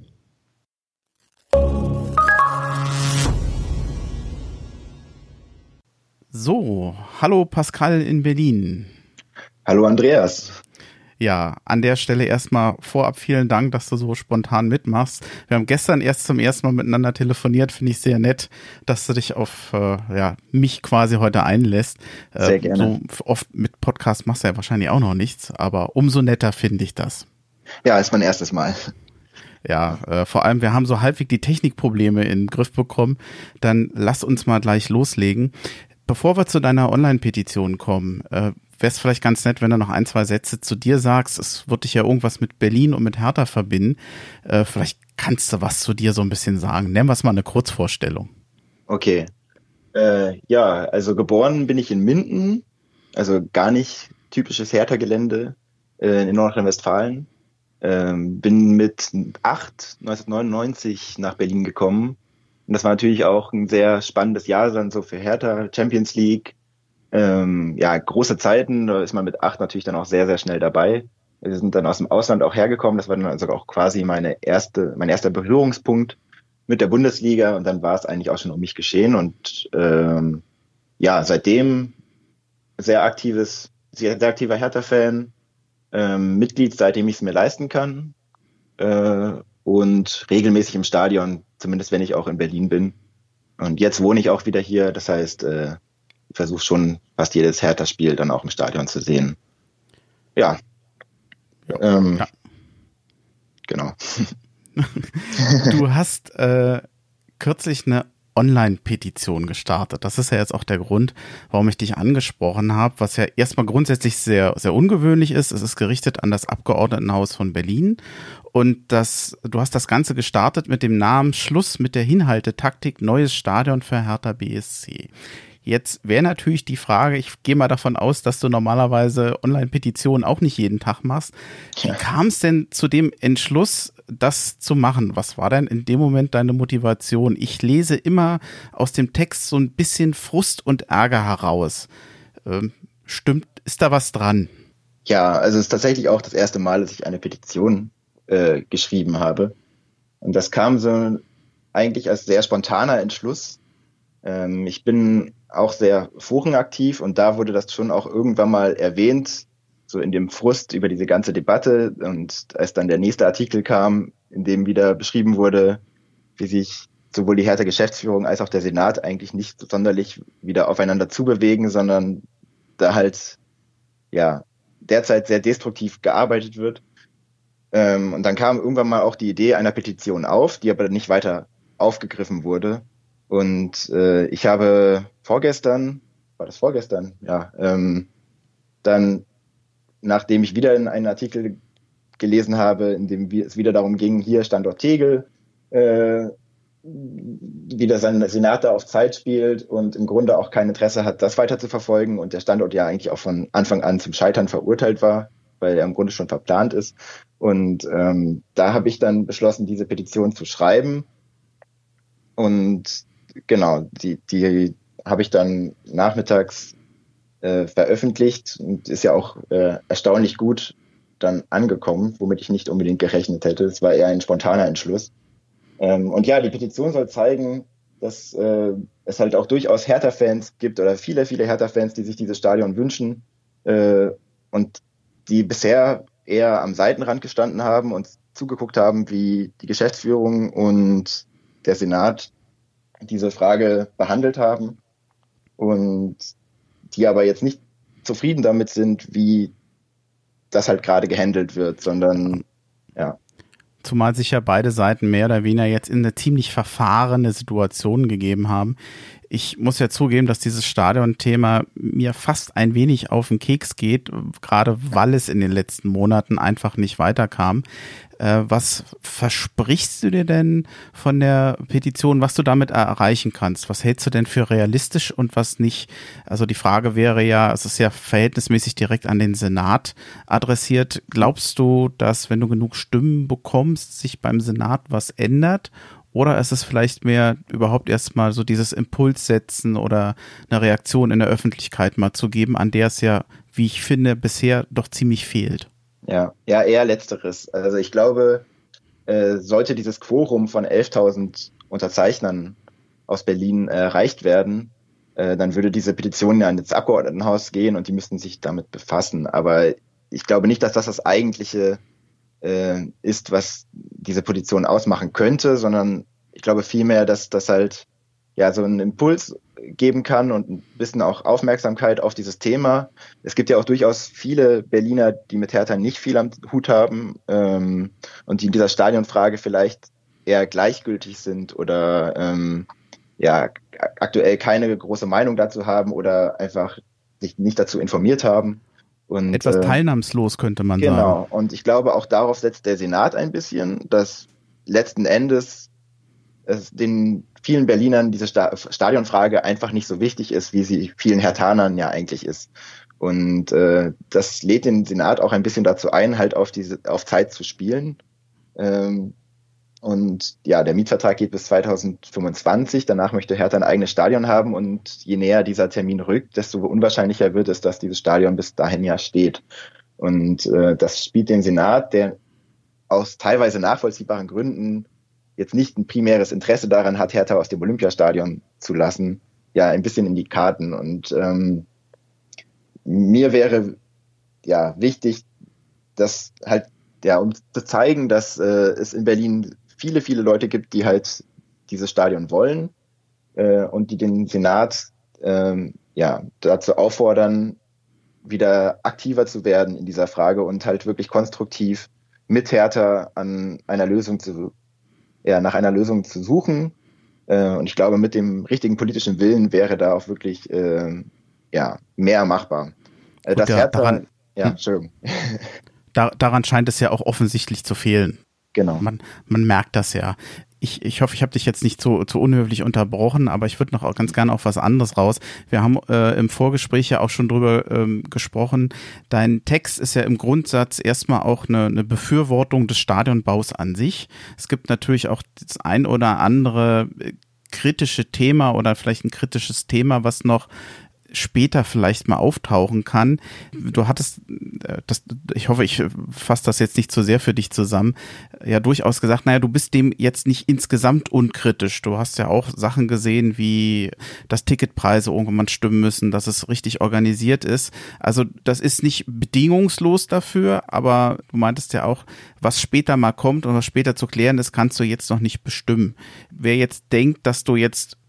Speaker 1: So, hallo Pascal in Berlin.
Speaker 3: Hallo Andreas.
Speaker 1: Ja, an der Stelle erstmal vorab vielen Dank, dass du so spontan mitmachst. Wir haben gestern erst zum ersten Mal miteinander telefoniert, finde ich sehr nett, dass du dich auf äh, ja, mich quasi heute einlässt. Äh,
Speaker 3: sehr gerne.
Speaker 1: So oft mit Podcast machst du ja wahrscheinlich auch noch nichts, aber umso netter finde ich das.
Speaker 3: Ja, ist mein erstes Mal.
Speaker 1: Ja, äh, vor allem, wir haben so halbwegs die Technikprobleme in den Griff bekommen. Dann lass uns mal gleich loslegen. Bevor wir zu deiner Online-Petition kommen, äh, wäre es vielleicht ganz nett, wenn du noch ein, zwei Sätze zu dir sagst. Es wird dich ja irgendwas mit Berlin und mit Hertha verbinden. Äh, vielleicht kannst du was zu dir so ein bisschen sagen. Nennen wir es mal eine Kurzvorstellung.
Speaker 3: Okay. Äh, ja, also geboren bin ich in Minden, also gar nicht typisches Hertha-Gelände äh, in Nordrhein-Westfalen. Ähm, bin mit acht, neunzehnhundertneunundneunzig nach Berlin gekommen. Und das war natürlich auch ein sehr spannendes Jahr dann so für Hertha, Champions League. Ähm, ja, große Zeiten, da ist man mit acht natürlich dann auch sehr, sehr schnell dabei. Wir sind dann aus dem Ausland auch hergekommen, das war dann also auch quasi meine erste, mein erster Berührungspunkt mit der Bundesliga und dann war es eigentlich auch schon um mich geschehen und ähm, ja, seitdem sehr aktives, sehr, sehr aktiver Hertha-Fan, ähm, Mitglied, seitdem ich es mir leisten kann äh, und regelmäßig im Stadion, zumindest wenn ich auch in Berlin bin. Und jetzt wohne ich auch wieder hier, das heißt, äh, ich versuche schon fast jedes Hertha-Spiel dann auch im Stadion zu sehen. Ja.
Speaker 1: Ja.
Speaker 3: Ähm,
Speaker 1: ja.
Speaker 3: Genau.
Speaker 1: Du hast äh, kürzlich eine Online-Petition gestartet. Das ist ja jetzt auch der Grund, warum ich dich angesprochen habe, was ja erstmal grundsätzlich sehr, sehr ungewöhnlich ist. Es ist gerichtet an das Abgeordnetenhaus von Berlin. Und das, du hast das Ganze gestartet mit dem Namen Schluss mit der Hinhaltetaktik, neues Stadion für Hertha B S C. Jetzt wäre natürlich die Frage, ich gehe mal davon aus, dass du normalerweise Online-Petitionen auch nicht jeden Tag machst. Wie kam es denn zu dem Entschluss, das zu machen? Was war denn in dem Moment deine Motivation? Ich lese immer aus dem Text so ein bisschen Frust und Ärger heraus. Ähm, stimmt, ist da was dran?
Speaker 3: Ja, also es ist tatsächlich auch das erste Mal, dass ich eine Petition äh, geschrieben habe. Und das kam so eigentlich als sehr spontaner Entschluss. Ähm, ich bin auch sehr forenaktiv und da wurde das schon auch irgendwann mal erwähnt, so in dem Frust über diese ganze Debatte. Und als dann der nächste Artikel kam, in dem wieder beschrieben wurde, wie sich sowohl die Hertha-Geschäftsführung als auch der Senat eigentlich nicht sonderlich wieder aufeinander zubewegen, sondern da halt ja derzeit sehr destruktiv gearbeitet wird. Ähm, und dann kam irgendwann mal auch die Idee einer Petition auf, die aber nicht weiter aufgegriffen wurde. Und äh, ich habe vorgestern, war das vorgestern? Ja, ähm, dann, nachdem ich wieder in einen Artikel gelesen habe, in dem es wieder darum ging, hier Standort Tegel, äh, wieder sein Senat da auf Zeit spielt und im Grunde auch kein Interesse hat, das weiter zu verfolgen und der Standort ja eigentlich auch von Anfang an zum Scheitern verurteilt war, weil er im Grunde schon verplant ist. Und ähm, da habe ich dann beschlossen, diese Petition zu schreiben. Und genau, die, die habe ich dann nachmittags äh, veröffentlicht und ist ja auch äh, erstaunlich gut dann angekommen, womit ich nicht unbedingt gerechnet hätte. Es war eher ein spontaner Entschluss. Ähm, und ja, die Petition soll zeigen, dass äh, es halt auch durchaus Hertha-Fans gibt oder viele, viele Hertha-Fans, die sich dieses Stadion wünschen äh, und die bisher eher am Seitenrand gestanden haben und zugeguckt haben, wie die Geschäftsführung und der Senat diese Frage behandelt haben und die aber jetzt nicht zufrieden damit sind, wie das halt gerade gehandelt wird, sondern ja.
Speaker 1: Zumal sich ja beide Seiten mehr oder weniger jetzt in eine ziemlich verfahrene Situation gegeben haben. Ich muss ja zugeben, dass dieses Stadion-Thema mir fast ein wenig auf den Keks geht, gerade weil es in den letzten Monaten einfach nicht weiterkam. Äh, was versprichst du dir denn von der Petition, was du damit erreichen kannst? Was hältst du denn für realistisch und was nicht? Also die Frage wäre ja, es ist ja verhältnismäßig direkt an den Senat adressiert. Glaubst du, dass, wenn du genug Stimmen bekommst, sich beim Senat was ändert? Oder ist es vielleicht mehr überhaupt erstmal so dieses Impuls setzen oder eine Reaktion in der Öffentlichkeit mal zu geben, an der es ja, wie ich finde, bisher doch ziemlich fehlt?
Speaker 3: Ja, ja, eher Letzteres. Also ich glaube, äh, sollte dieses Quorum von elftausend Unterzeichnern aus Berlin äh, erreicht werden, äh, dann würde diese Petition ja ins Abgeordnetenhaus gehen und die müssten sich damit befassen. Aber ich glaube nicht, dass das das eigentliche äh, ist, was diese Petition ausmachen könnte, sondern ich glaube vielmehr, dass das halt ja so einen Impuls geben kann und ein bisschen auch Aufmerksamkeit auf dieses Thema. Es gibt ja auch durchaus viele Berliner, die mit Hertha nicht viel am Hut haben ähm, und die in dieser Stadionfrage vielleicht eher gleichgültig sind oder ähm, ja aktuell keine große Meinung dazu haben oder einfach sich nicht dazu informiert haben. Und,
Speaker 1: Etwas äh, teilnahmslos, könnte man
Speaker 3: genau.
Speaker 1: sagen.
Speaker 3: Genau, und ich glaube, auch darauf setzt der Senat ein bisschen, dass letzten Endes es den vielen Berlinern diese Sta- Stadionfrage einfach nicht so wichtig ist, wie sie vielen Herthanern ja eigentlich ist. Und äh, das lädt den Senat auch ein bisschen dazu ein, halt auf diese auf Zeit zu spielen. Ähm, und ja, der Mietvertrag geht bis zweitausendfünfundzwanzig. Danach möchte Hertha ein eigenes Stadion haben und je näher dieser Termin rückt, desto unwahrscheinlicher wird es, dass dieses Stadion bis dahin ja steht. Und äh, das spielt den Senat, der aus teilweise nachvollziehbaren Gründen jetzt nicht ein primäres Interesse daran hat, Hertha aus dem Olympiastadion zu lassen, ja, ein bisschen in die Karten. Und ähm, mir wäre ja wichtig, dass halt, ja, um zu zeigen, dass äh, es in Berlin viele, viele Leute gibt, die halt dieses Stadion wollen äh, und die den Senat äh, ja dazu auffordern, wieder aktiver zu werden in dieser Frage und halt wirklich konstruktiv mit Hertha an einer Lösung zu ja, nach einer Lösung zu suchen. Äh, und ich glaube, mit dem richtigen politischen Willen wäre da auch wirklich äh, ja, mehr machbar. Äh,
Speaker 1: Gut,
Speaker 3: das
Speaker 1: ja,
Speaker 3: Hertha,
Speaker 1: daran,
Speaker 3: ja,
Speaker 1: hm.
Speaker 3: Entschuldigung.
Speaker 1: Da, daran scheint es ja auch offensichtlich zu fehlen.
Speaker 3: Genau.
Speaker 1: Man, man merkt das ja. Ich, ich hoffe, ich habe dich jetzt nicht zu, zu unhöflich unterbrochen, aber ich würde noch auch ganz gerne auf was anderes raus. Wir haben äh, im Vorgespräch ja auch schon drüber ähm, gesprochen. Dein Text ist ja im Grundsatz erstmal auch eine, eine Befürwortung des Stadionbaus an sich. Es gibt natürlich auch das ein oder andere kritische Thema oder vielleicht ein kritisches Thema, was noch später vielleicht mal auftauchen kann. Du hattest, das, ich hoffe, ich fasse das jetzt nicht zu sehr für dich zusammen, ja durchaus gesagt, naja, du bist dem jetzt nicht insgesamt unkritisch. Du hast ja auch Sachen gesehen, wie dass Ticketpreise irgendwann stimmen müssen, dass es richtig organisiert ist. Also das ist nicht bedingungslos dafür, aber du meintest ja auch, was später mal kommt und was später zu klären ist, kannst du jetzt noch nicht bestimmen. Wer jetzt denkt, dass du jetzt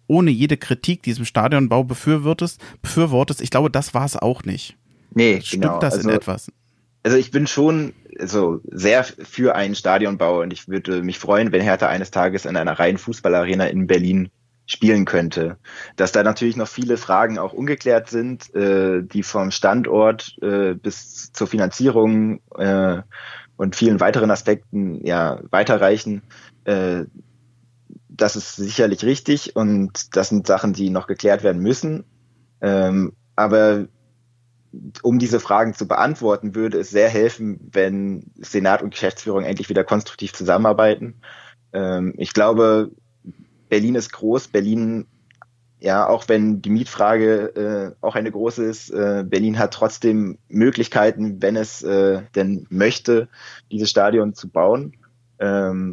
Speaker 1: ohne jede Kritik diesem Stadionbau befürwortest, befürwortest. Ich glaube, das war es auch nicht.
Speaker 3: Nee,
Speaker 1: Stimmt
Speaker 3: genau.
Speaker 1: das
Speaker 3: also,
Speaker 1: in etwas?
Speaker 3: Also ich bin schon also sehr für einen Stadionbau und ich würde mich freuen, wenn Hertha eines Tages in einer reinen Fußballarena in Berlin spielen könnte. Dass da natürlich noch viele Fragen auch ungeklärt sind, äh, die vom Standort äh, bis zur Finanzierung äh, und vielen weiteren Aspekten ja weiterreichen. Äh, das ist sicherlich richtig und das sind Sachen, die noch geklärt werden müssen. Ähm, aber um diese Fragen zu beantworten, würde es sehr helfen, wenn Senat und Geschäftsführung endlich wieder konstruktiv zusammenarbeiten. Ähm, ich glaube, Berlin ist groß. Berlin, ja, auch wenn die Mietfrage äh, auch eine große ist, äh, Berlin hat trotzdem Möglichkeiten, wenn es äh, denn möchte, dieses Stadion zu bauen. Ähm,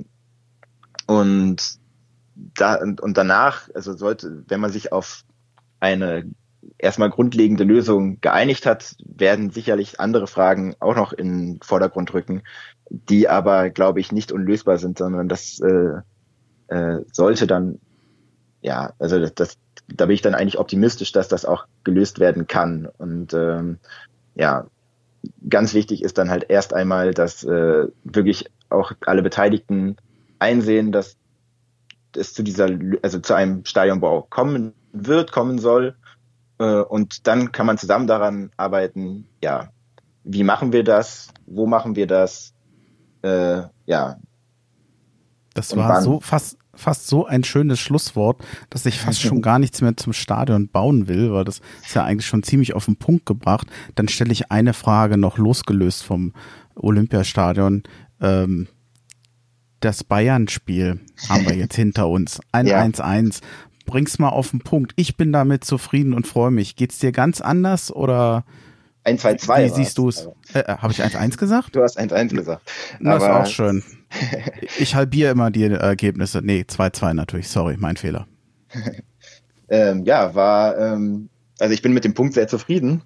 Speaker 3: und da und, und danach, also sollte, wenn man sich auf eine erstmal grundlegende Lösung geeinigt hat, werden sicherlich andere Fragen auch noch in den Vordergrund rücken, die aber, glaube ich, nicht unlösbar sind, sondern das äh, äh, sollte dann, ja, also das, das, da bin ich dann eigentlich optimistisch, dass das auch gelöst werden kann. Und ähm, ja, ganz wichtig ist dann halt erst einmal, dass äh, wirklich auch alle Beteiligten einsehen, dass es zu dieser, also zu einem Stadionbau kommen wird, kommen soll. Und dann kann man zusammen daran arbeiten, ja, wie machen wir das, wo machen wir das, äh, ja.
Speaker 1: Das war wann? so fast, fast so ein schönes Schlusswort, dass ich fast schon gar nichts mehr zum Stadion bauen will, weil das ist ja eigentlich schon ziemlich auf den Punkt gebracht. Dann stelle ich eine Frage noch losgelöst vom Olympiastadion. Ähm, das Bayern-Spiel haben wir jetzt hinter uns. Ein eins eins. Ja. Bring's mal auf den Punkt. Ich bin damit zufrieden und freue mich. Geht's dir ganz anders oder
Speaker 3: eins zwei zwei
Speaker 1: wie siehst du es? Äh, Habe ich eins eins gesagt?
Speaker 3: Du hast eins eins gesagt.
Speaker 1: Das ist auch schön. Ich halbiere immer die Ergebnisse. Nee, zwei zwei natürlich. Sorry, mein Fehler.
Speaker 3: ähm, ja, war, ähm, also ich bin mit dem Punkt sehr zufrieden.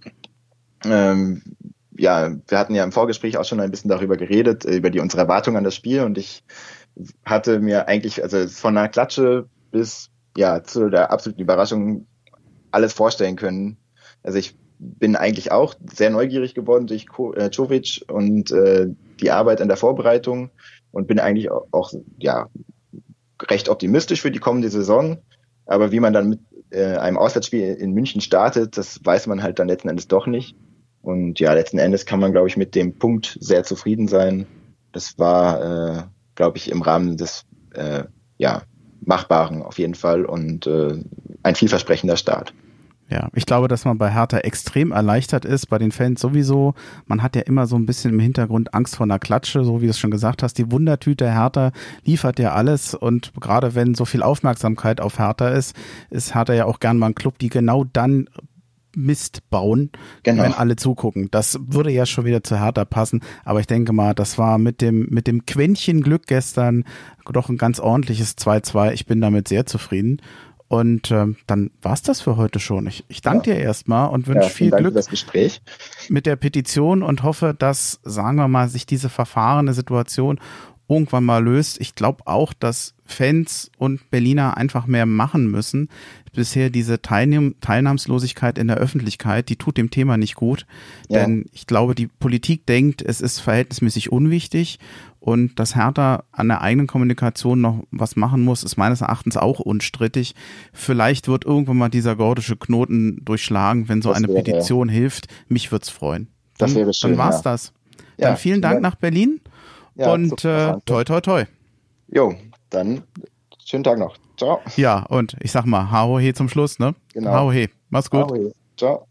Speaker 3: Ähm, ja, wir hatten ja im Vorgespräch auch schon ein bisschen darüber geredet, über die unsere Erwartungen an das Spiel und ich hatte mir eigentlich, also von einer Klatsche bis ja, zu der absoluten Überraschung alles vorstellen können. Also ich bin eigentlich auch sehr neugierig geworden durch Čović und äh, die Arbeit an der Vorbereitung und bin eigentlich auch, auch ja recht optimistisch für die kommende Saison. Aber wie man dann mit äh, einem Auswärtsspiel in München startet, das weiß man halt dann letzten Endes doch nicht. Und ja, letzten Endes kann man, glaube ich, mit dem Punkt sehr zufrieden sein. Das war, äh, glaube ich, im Rahmen des äh, ja Machbaren auf jeden Fall und äh, ein vielversprechender Start.
Speaker 1: Ja, ich glaube, dass man bei Hertha extrem erleichtert ist, bei den Fans sowieso. Man hat ja immer so ein bisschen im Hintergrund Angst vor einer Klatsche, so wie du es schon gesagt hast. Die Wundertüte Hertha liefert ja alles und gerade wenn so viel Aufmerksamkeit auf Hertha ist, ist Hertha ja auch gern mal ein Club, die genau dann Mist bauen, genau, wenn alle zugucken. Das würde ja schon wieder zu Hertha passen, aber ich denke mal, das war mit dem mit dem Quäntchen Glück gestern doch ein ganz ordentliches zwei zwei. Ich bin damit sehr zufrieden und ähm, dann war's das für heute schon. Ich, ich danke ja. dir erstmal und wünsche ja, viel
Speaker 3: Dank
Speaker 1: Glück
Speaker 3: für das Gespräch
Speaker 1: mit der Petition und hoffe, dass, sagen wir mal, sich diese verfahrene Situation irgendwann mal löst. Ich glaube auch, dass Fans und Berliner einfach mehr machen müssen. Bisher diese Teilnehm- Teilnahmslosigkeit in der Öffentlichkeit, die tut dem Thema nicht gut. Ja. Denn ich glaube, die Politik denkt, es ist verhältnismäßig unwichtig und dass Hertha an der eigenen Kommunikation noch was machen muss, ist meines Erachtens auch unstrittig. Vielleicht wird irgendwann mal dieser gordische Knoten durchschlagen, wenn so das eine wäre, Petition ja. hilft. Mich wird's freuen. Dann,
Speaker 3: das wäre schön,
Speaker 1: dann war's
Speaker 3: ja.
Speaker 1: das. Dann ja, vielen Dank nach Berlin. Ja, und äh, toi, toi, toi.
Speaker 3: Jo, dann schönen Tag noch. Ciao.
Speaker 1: Ja, und ich sag mal, hau he zum Schluss, ne?
Speaker 3: Genau.
Speaker 1: Hau he. Mach's gut.
Speaker 3: Hau he. Ciao.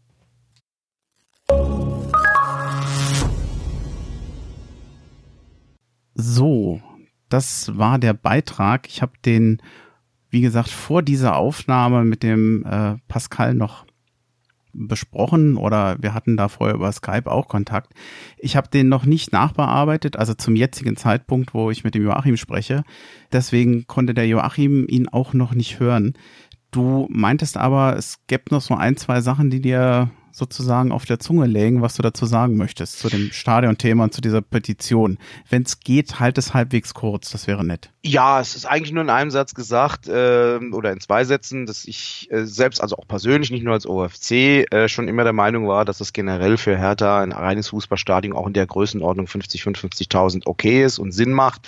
Speaker 1: So, das war der Beitrag. Ich habe den, wie gesagt, vor dieser Aufnahme mit dem äh, Pascal noch besprochen oder wir hatten da vorher über Skype auch Kontakt. Ich habe den noch nicht nachbearbeitet, also zum jetzigen Zeitpunkt, wo ich mit dem Joachim spreche. Deswegen konnte der Joachim ihn auch noch nicht hören. Du meintest aber, es gäbe noch so ein, zwei Sachen, die dir sozusagen auf der Zunge legen, was du dazu sagen möchtest, zu dem Stadionthema und zu dieser Petition. Wenn es geht, halt es halbwegs kurz, das wäre nett.
Speaker 2: Ja, es ist eigentlich nur in einem Satz gesagt äh, oder in zwei Sätzen, dass ich äh, selbst, also auch persönlich, nicht nur als O F C, äh, schon immer der Meinung war, dass es generell für Hertha ein reines Fußballstadion auch in der Größenordnung fünfzig, fünfundfünfzigtausend okay ist und Sinn macht.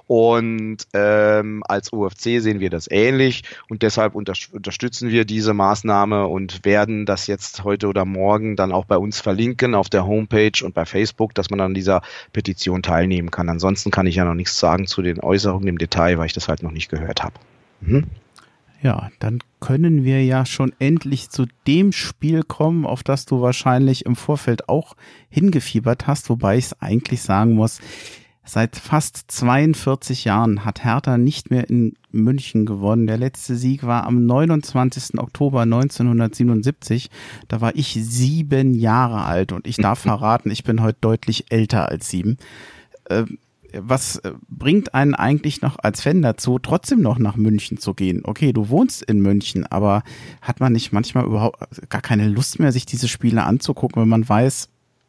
Speaker 2: Und ähm, als O F C sehen wir das ähnlich und deshalb unter, unterstützen wir diese Maßnahme und werden das jetzt heute oder morgen dann auch bei uns verlinken auf der Homepage und bei Facebook, dass man an dieser Petition teilnehmen kann. Ansonsten kann ich ja noch nichts sagen zu den Äußerungen im Detail, weil ich das halt noch nicht gehört habe. Mhm.
Speaker 1: Ja, dann können wir ja schon endlich zu dem Spiel kommen, auf das du wahrscheinlich im Vorfeld auch hingefiebert hast, wobei ich es eigentlich sagen muss, seit fast zweiundvierzig Jahren hat Hertha nicht mehr in München gewonnen. Der letzte Sieg war am neunundzwanzigsten Oktober neunzehnhundertsiebenundsiebzig. Da war ich sieben Jahre alt und ich darf verraten, ich bin heute deutlich älter als sieben. Ähm, Was bringt einen eigentlich noch als Fan dazu, trotzdem noch nach München zu gehen? Okay, du wohnst in München, aber hat man nicht manchmal überhaupt gar keine Lust mehr, sich diese Spiele anzugucken, wenn man weiß,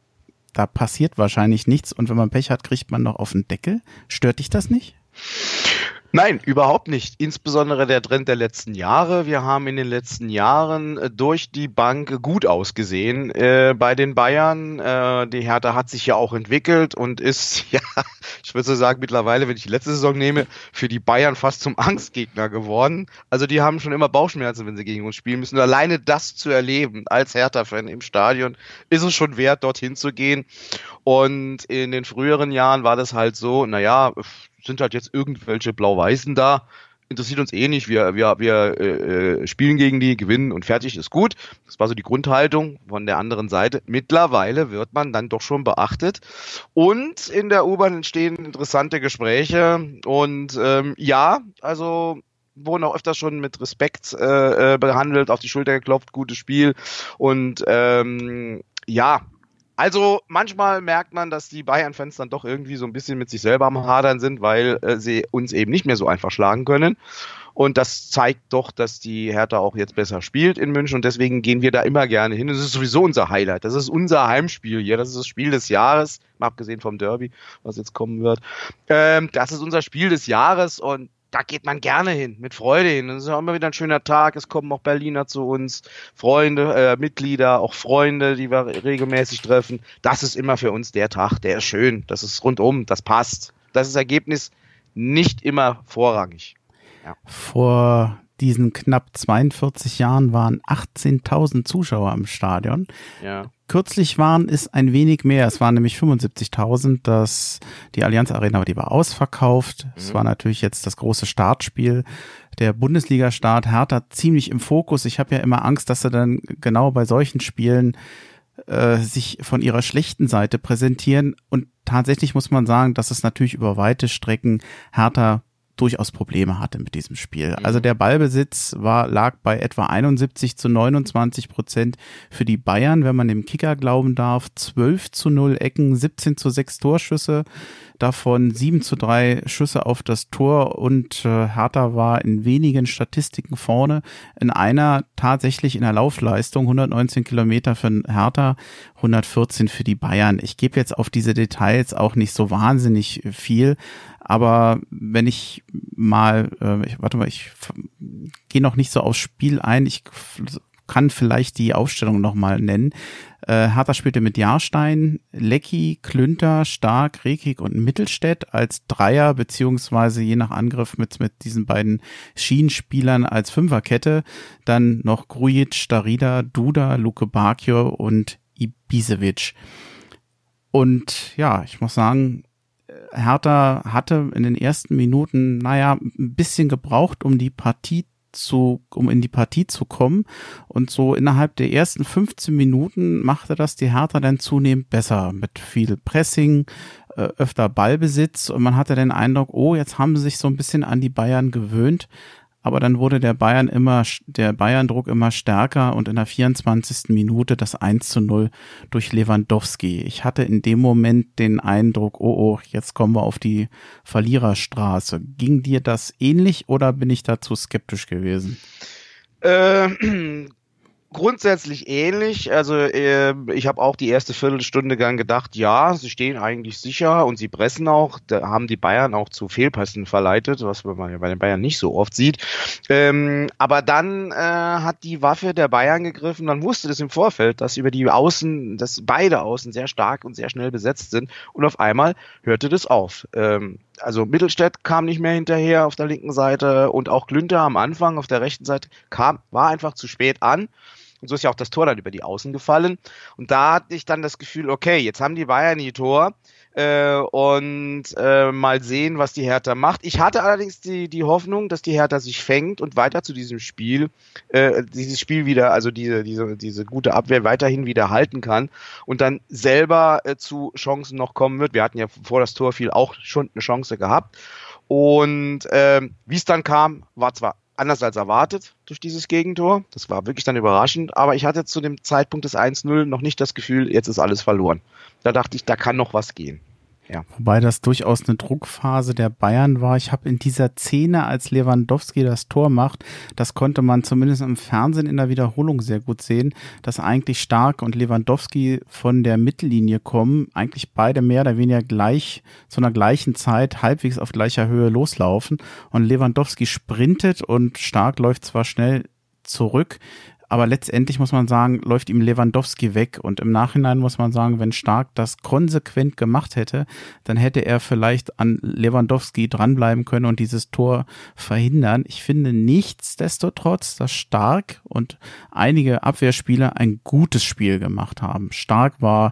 Speaker 1: da passiert wahrscheinlich nichts und wenn man Pech hat, kriegt man noch auf den Deckel? Stört dich das nicht?
Speaker 2: Nein, überhaupt nicht. Insbesondere der Trend der letzten Jahre. Wir haben in den letzten Jahren äh, durch die Bank gut ausgesehen äh, bei den Bayern. Äh, die Hertha hat sich ja auch entwickelt und ist, ja, ich würde so sagen, mittlerweile, wenn ich die letzte Saison nehme, für die Bayern fast zum Angstgegner geworden. Also die haben schon immer Bauchschmerzen, wenn sie gegen uns spielen müssen. Und alleine das zu erleben als Hertha-Fan im Stadion, ist es schon wert, dorthin zu gehen. Und in den früheren Jahren war das halt so, naja, sind halt jetzt irgendwelche Blau-Weißen da, interessiert uns eh nicht, wir, wir, wir äh, spielen gegen die, gewinnen und fertig, ist gut. Das war so die Grundhaltung von der anderen Seite. Mittlerweile wird man dann doch schon beachtet und in der U-Bahn entstehen interessante Gespräche und ähm, ja, also wurden auch öfters schon mit Respekt äh, behandelt, auf die Schulter geklopft, gutes Spiel und ähm, ja, also manchmal merkt man, dass die Bayern-Fans dann doch irgendwie so ein bisschen mit sich selber am Hadern sind, weil äh, sie uns eben nicht mehr so einfach schlagen können. Und das zeigt doch, dass die Hertha auch jetzt besser spielt in München und deswegen gehen wir da immer gerne hin. Das ist sowieso unser Highlight. Das ist unser Heimspiel hier. Das ist das Spiel des Jahres, mal abgesehen vom Derby, was jetzt kommen wird. Ähm, das ist unser Spiel des Jahres und da geht man gerne hin, mit Freude hin. Das ist auch immer wieder ein schöner Tag. Es kommen auch Berliner zu uns, Freunde, äh, Mitglieder, auch Freunde, die wir regelmäßig treffen. Das ist immer für uns der Tag, der ist schön. Das ist rundum, das passt. Das ist das Ergebnis nicht immer vorrangig. Ja.
Speaker 1: Vor diesen knapp zweiundvierzig Jahren waren achtzehntausend Zuschauer im Stadion.
Speaker 2: Ja.
Speaker 1: Kürzlich waren es ein wenig mehr, es waren nämlich fünfundsiebzigtausend, das, die Allianz Arena, die war ausverkauft. Mhm. Es war natürlich jetzt das große Startspiel, der Bundesliga-Start, Hertha ziemlich im Fokus. Ich habe ja immer Angst, dass sie dann genau bei solchen Spielen äh, sich von ihrer schlechten Seite präsentieren und tatsächlich muss man sagen, dass es natürlich über weite Strecken Hertha durchaus Probleme hatte mit diesem Spiel. Also der Ballbesitz war, lag bei etwa einundsiebzig zu neunundzwanzig Prozent für die Bayern, wenn man dem Kicker glauben darf. zwölf zu null Ecken, siebzehn zu sechs Torschüsse, davon sieben zu drei Schüsse auf das Tor und äh, Hertha war in wenigen Statistiken vorne. In einer tatsächlich in der Laufleistung, hundertneunzehn Kilometer für Hertha, hundertvierzehn für die Bayern. Ich gebe jetzt auf diese Details auch nicht so wahnsinnig viel, aber wenn ich mal, äh, ich, warte mal, ich gehe noch nicht so aufs Spiel ein, ich kann vielleicht die Aufstellung nochmal nennen. Äh, Hertha spielte mit Jahrstein, Leckie, Klünter, Stark, Rekik und Mittelstädt als Dreier, beziehungsweise je nach Angriff mit, mit diesen beiden Schienenspielern als Fünferkette. Dann noch Grujic, Starida, Duda, Luke Bacchio und Ibisevic. Und ja, ich muss sagen, Hertha hatte in den ersten Minuten, naja, ein bisschen gebraucht, um die Partie zu, um in die Partie zu kommen. Und so innerhalb der ersten fünfzehn Minuten machte das die Hertha dann zunehmend besser mit viel Pressing, öfter Ballbesitz. Und man hatte den Eindruck, oh, jetzt haben sie sich so ein bisschen an die Bayern gewöhnt. Aber dann wurde der Bayern immer, der Bayern-Druck immer stärker und in der vierundzwanzigsten Minute das eins zu null durch Lewandowski. Ich hatte in dem Moment den Eindruck, oh, oh, jetzt kommen wir auf die Verliererstraße. Ging dir das ähnlich oder bin ich da zu skeptisch gewesen?
Speaker 2: Äh, grundsätzlich ähnlich. Also äh, ich habe auch die erste Viertelstunde dann gedacht, ja, sie stehen eigentlich sicher und sie pressen auch. Da haben die Bayern auch zu Fehlpässen verleitet, was man ja bei den Bayern nicht so oft sieht. Ähm, aber dann äh, hat die Waffe der Bayern gegriffen. Man wusste das im Vorfeld, dass über die Außen, dass beide Außen sehr stark und sehr schnell besetzt sind. Und auf einmal hörte das auf. Ähm, also Mittelstädt kam nicht mehr hinterher auf der linken Seite und auch Klünter am Anfang auf der rechten Seite kam, war einfach zu spät an. Und so ist ja auch das Tor dann über die Außen gefallen. Und da hatte ich dann das Gefühl, okay, jetzt haben die Bayern die Tor äh, und äh, mal sehen, was die Hertha macht. Ich hatte allerdings die, die Hoffnung, dass die Hertha sich fängt und weiter zu diesem Spiel, äh, dieses Spiel wieder, also diese, diese, diese gute Abwehr weiterhin wieder halten kann und dann selber äh, zu Chancen noch kommen wird. Wir hatten ja vor das Tor fiel auch schon eine Chance gehabt. Und äh, wie es dann kam, war zwar anders als erwartet durch dieses Gegentor. Das war wirklich dann überraschend. Aber ich hatte zu dem Zeitpunkt des eins null noch nicht das Gefühl, jetzt ist alles verloren. Da dachte ich, da kann noch was gehen. Ja.
Speaker 1: Wobei das durchaus eine Druckphase der Bayern war. Ich habe in dieser Szene, als Lewandowski das Tor macht, das konnte man zumindest im Fernsehen in der Wiederholung sehr gut sehen, dass eigentlich Stark und Lewandowski von der Mittellinie kommen, eigentlich beide mehr oder weniger gleich zu einer gleichen Zeit halbwegs auf gleicher Höhe loslaufen und Lewandowski sprintet und Stark läuft zwar schnell zurück, aber letztendlich muss man sagen, läuft ihm Lewandowski weg und im Nachhinein muss man sagen, wenn Stark das konsequent gemacht hätte, dann hätte er vielleicht an Lewandowski dranbleiben können und dieses Tor verhindern. Ich finde nichtsdestotrotz, dass Stark und einige Abwehrspieler ein gutes Spiel gemacht haben. Stark war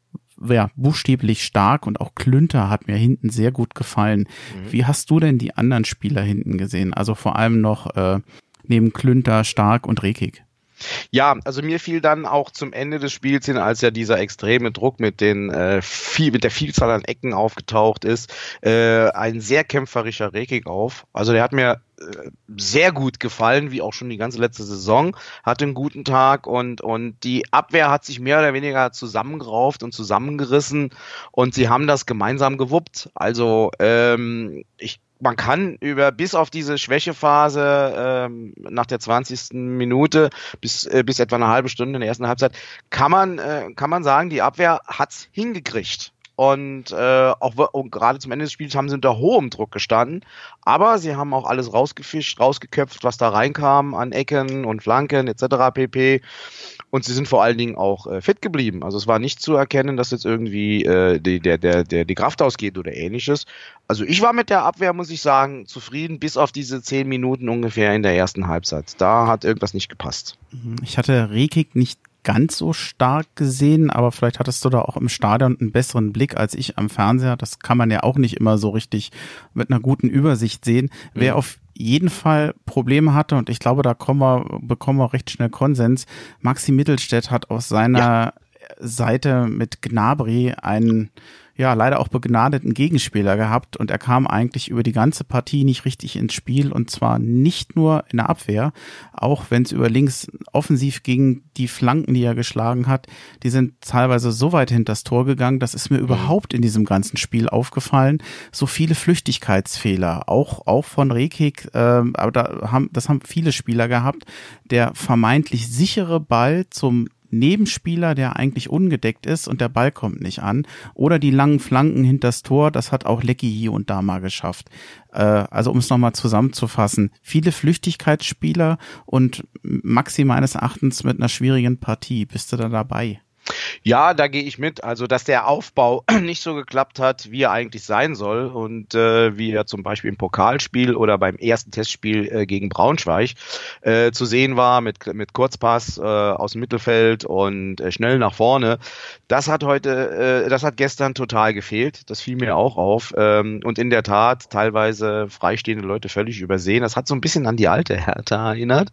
Speaker 1: ja, buchstäblich stark und auch Klünter hat mir hinten sehr gut gefallen. Mhm. Wie hast du denn die anderen Spieler hinten gesehen? Also vor allem noch äh, neben Klünter, Stark und Rekik.
Speaker 2: Ja, also mir fiel dann auch zum Ende des Spiels hin, als ja dieser extreme Druck mit den äh, viel mit der Vielzahl an Ecken aufgetaucht ist, äh, ein sehr kämpferischer Rekik auf. Also der hat mir äh, sehr gut gefallen, wie auch schon die ganze letzte Saison, hatte einen guten Tag und und die Abwehr hat sich mehr oder weniger zusammengerauft und zusammengerissen und sie haben das gemeinsam gewuppt. Also ähm, ich Man kann über, bis auf diese Schwächephase ähm, nach der zwanzigsten Minute bis äh, bis etwa eine halbe Stunde in der ersten Halbzeit, kann man äh, kann man sagen, die Abwehr hat's hingekriegt. Und äh, auch und gerade zum Ende des Spiels haben sie unter hohem Druck gestanden. Aber sie haben auch alles rausgefischt, rausgeköpft, was da reinkam an Ecken und Flanken et cetera pp. Und sie sind vor allen Dingen auch äh, fit geblieben. Also es war nicht zu erkennen, dass jetzt irgendwie äh, die, der, der, der, die Kraft ausgeht oder ähnliches. Also ich war mit der Abwehr, muss ich sagen, zufrieden, bis auf diese zehn Minuten ungefähr in der ersten Halbzeit. Da hat irgendwas nicht gepasst.
Speaker 1: Ich hatte Rekik nicht ganz so stark gesehen, aber vielleicht hattest du da auch im Stadion einen besseren Blick als ich am Fernseher. Das kann man ja auch nicht immer so richtig mit einer guten Übersicht sehen. Mhm. Wer auf jeden Fall Probleme hatte, und ich glaube, da kommen wir, bekommen wir recht schnell Konsens, Maxi Mittelstädt hat aus seiner ja. Seite mit Gnabry einen ja leider auch begnadeten Gegenspieler gehabt und er kam eigentlich über die ganze Partie nicht richtig ins Spiel und zwar nicht nur in der Abwehr, auch wenn es über links offensiv ging, die Flanken, die er geschlagen hat, die sind teilweise so weit hinters Tor gegangen, das ist mir mhm. überhaupt in diesem ganzen Spiel aufgefallen, so viele Flüchtigkeitsfehler, auch auch von Rekik, äh, aber da haben das haben viele Spieler gehabt, der vermeintlich sichere Ball zum Nebenspieler, der eigentlich ungedeckt ist und der Ball kommt nicht an. Oder die langen Flanken hinters Tor, das hat auch Lecky hier und da mal geschafft. Äh, also um es nochmal zusammenzufassen, viele Flüchtigkeitsspieler und Maxi meines Erachtens mit einer schwierigen Partie. Bist du da dabei?
Speaker 2: Ja, da gehe ich mit. Also, dass der Aufbau nicht so geklappt hat, wie er eigentlich sein soll und äh, wie er zum Beispiel im Pokalspiel oder beim ersten Testspiel äh, gegen Braunschweig äh, zu sehen war mit mit Kurzpass äh, aus dem Mittelfeld und äh, schnell nach vorne. Das hat heute, äh, das hat gestern total gefehlt. Das fiel mir auch auf ähm, und in der Tat teilweise freistehende Leute völlig übersehen. Das hat so ein bisschen an die alte Hertha erinnert.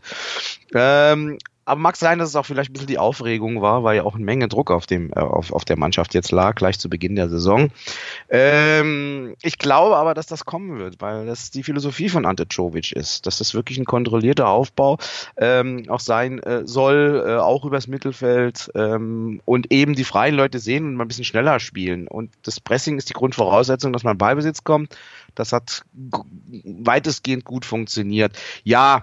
Speaker 2: Ähm, Aber mag sein, dass es auch vielleicht ein bisschen die Aufregung war, weil ja auch eine Menge Druck auf dem äh, auf, auf der Mannschaft jetzt lag, gleich zu Beginn der Saison. Ähm, ich glaube aber, dass das kommen wird, weil das die Philosophie von Ante Czovic ist, dass das wirklich ein kontrollierter Aufbau ähm, auch sein äh, soll, äh, auch übers Mittelfeld ähm, und eben die freien Leute sehen und mal ein bisschen schneller spielen. Und das Pressing ist die Grundvoraussetzung, dass man Ballbesitz kommt. Das hat g- weitestgehend gut funktioniert. Ja,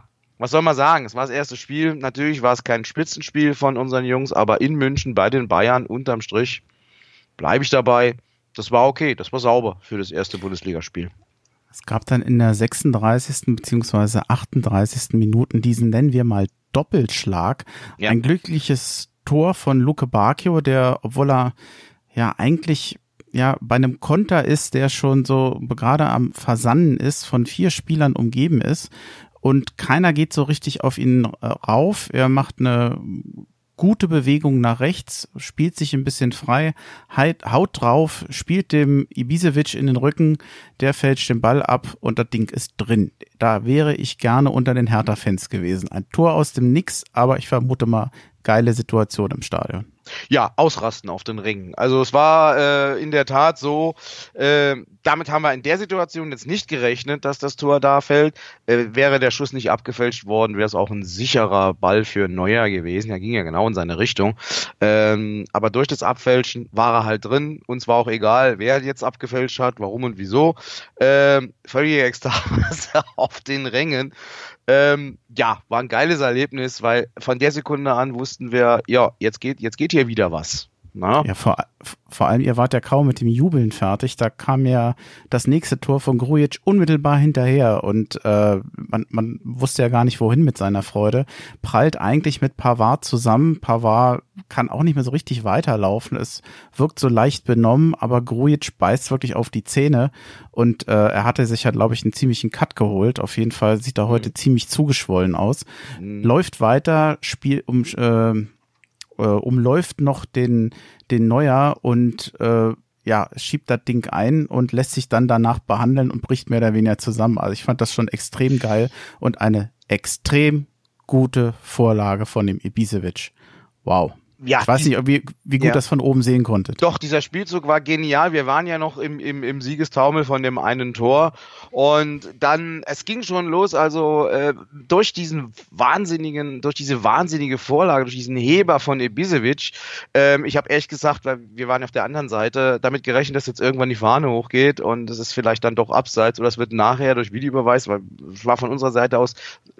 Speaker 2: was soll man sagen? Es war das erste Spiel. Natürlich war es kein Spitzenspiel von unseren Jungs, aber in München bei den Bayern unterm Strich bleibe ich dabei. Das war okay, das war sauber für das erste Bundesligaspiel.
Speaker 1: Es gab dann in der sechsunddreißigsten bzw. achtunddreißigsten Minuten diesen, nennen wir mal, Doppelschlag. Ja. Ein glückliches Tor von Luke Bacchio, der, obwohl er ja eigentlich ja bei einem Konter ist, der schon so gerade am Versannen ist, von vier Spielern umgeben ist und keiner geht so richtig auf ihn rauf. Er macht eine gute Bewegung nach rechts, spielt sich ein bisschen frei, haut drauf, spielt dem Ibišević in den Rücken, der fälscht den Ball ab und das Ding ist drin. Da wäre ich gerne unter den Hertha-Fans gewesen. Ein Tor aus dem Nix, aber ich vermute mal, geile Situation im Stadion.
Speaker 2: Ja, ausrasten auf den Ringen. Also es war äh, in der Tat so, äh, damit haben wir in der Situation jetzt nicht gerechnet, dass das Tor da fällt. Äh, wäre der Schuss nicht abgefälscht worden, wäre es auch ein sicherer Ball für Neuer gewesen. Er ging ja genau in seine Richtung. Ähm, aber durch das Abfälschen war er halt drin. Uns war auch egal, wer jetzt abgefälscht hat, warum und wieso. Ähm, völlige Ekstase auf den Rängen. Ähm, ja, war ein geiles Erlebnis, weil von der Sekunde an wussten wir, ja, jetzt geht, jetzt geht hier wieder was. Na?
Speaker 1: Ja, vor, vor allem, ihr wart ja kaum mit dem Jubeln fertig, da kam ja das nächste Tor von Grujic unmittelbar hinterher und äh, man, man wusste ja gar nicht, wohin mit seiner Freude. Prallt eigentlich mit Pavard zusammen, Pavard kann auch nicht mehr so richtig weiterlaufen, es wirkt so leicht benommen, aber Grujic beißt wirklich auf die Zähne und äh, er hatte sich ja, glaube ich, einen ziemlichen Cut geholt, auf jeden Fall sieht er heute mhm. ziemlich zugeschwollen aus, mhm. läuft weiter, Spiel um äh, Äh, umläuft noch den den Neuer und äh, ja, schiebt das Ding ein und lässt sich dann danach behandeln und bricht mehr oder weniger zusammen. Also ich fand das schon extrem geil und eine extrem gute Vorlage von dem Ibišević. Wow. Ja, ich weiß die, nicht, wie, wie gut ja. das von oben sehen konntet.
Speaker 2: Doch, dieser Spielzug war genial. Wir waren ja noch im, im, im Siegestaumel von dem einen Tor. Und dann, es ging schon los, also äh, durch diesen wahnsinnigen, durch diese wahnsinnige Vorlage, durch diesen Heber von Ibišević, ähm, ich habe ehrlich gesagt, weil wir waren auf der anderen Seite, damit gerechnet, dass jetzt irgendwann die Fahne hochgeht und es ist vielleicht dann doch abseits oder es wird nachher durch Videobeweis, weil es war von unserer Seite aus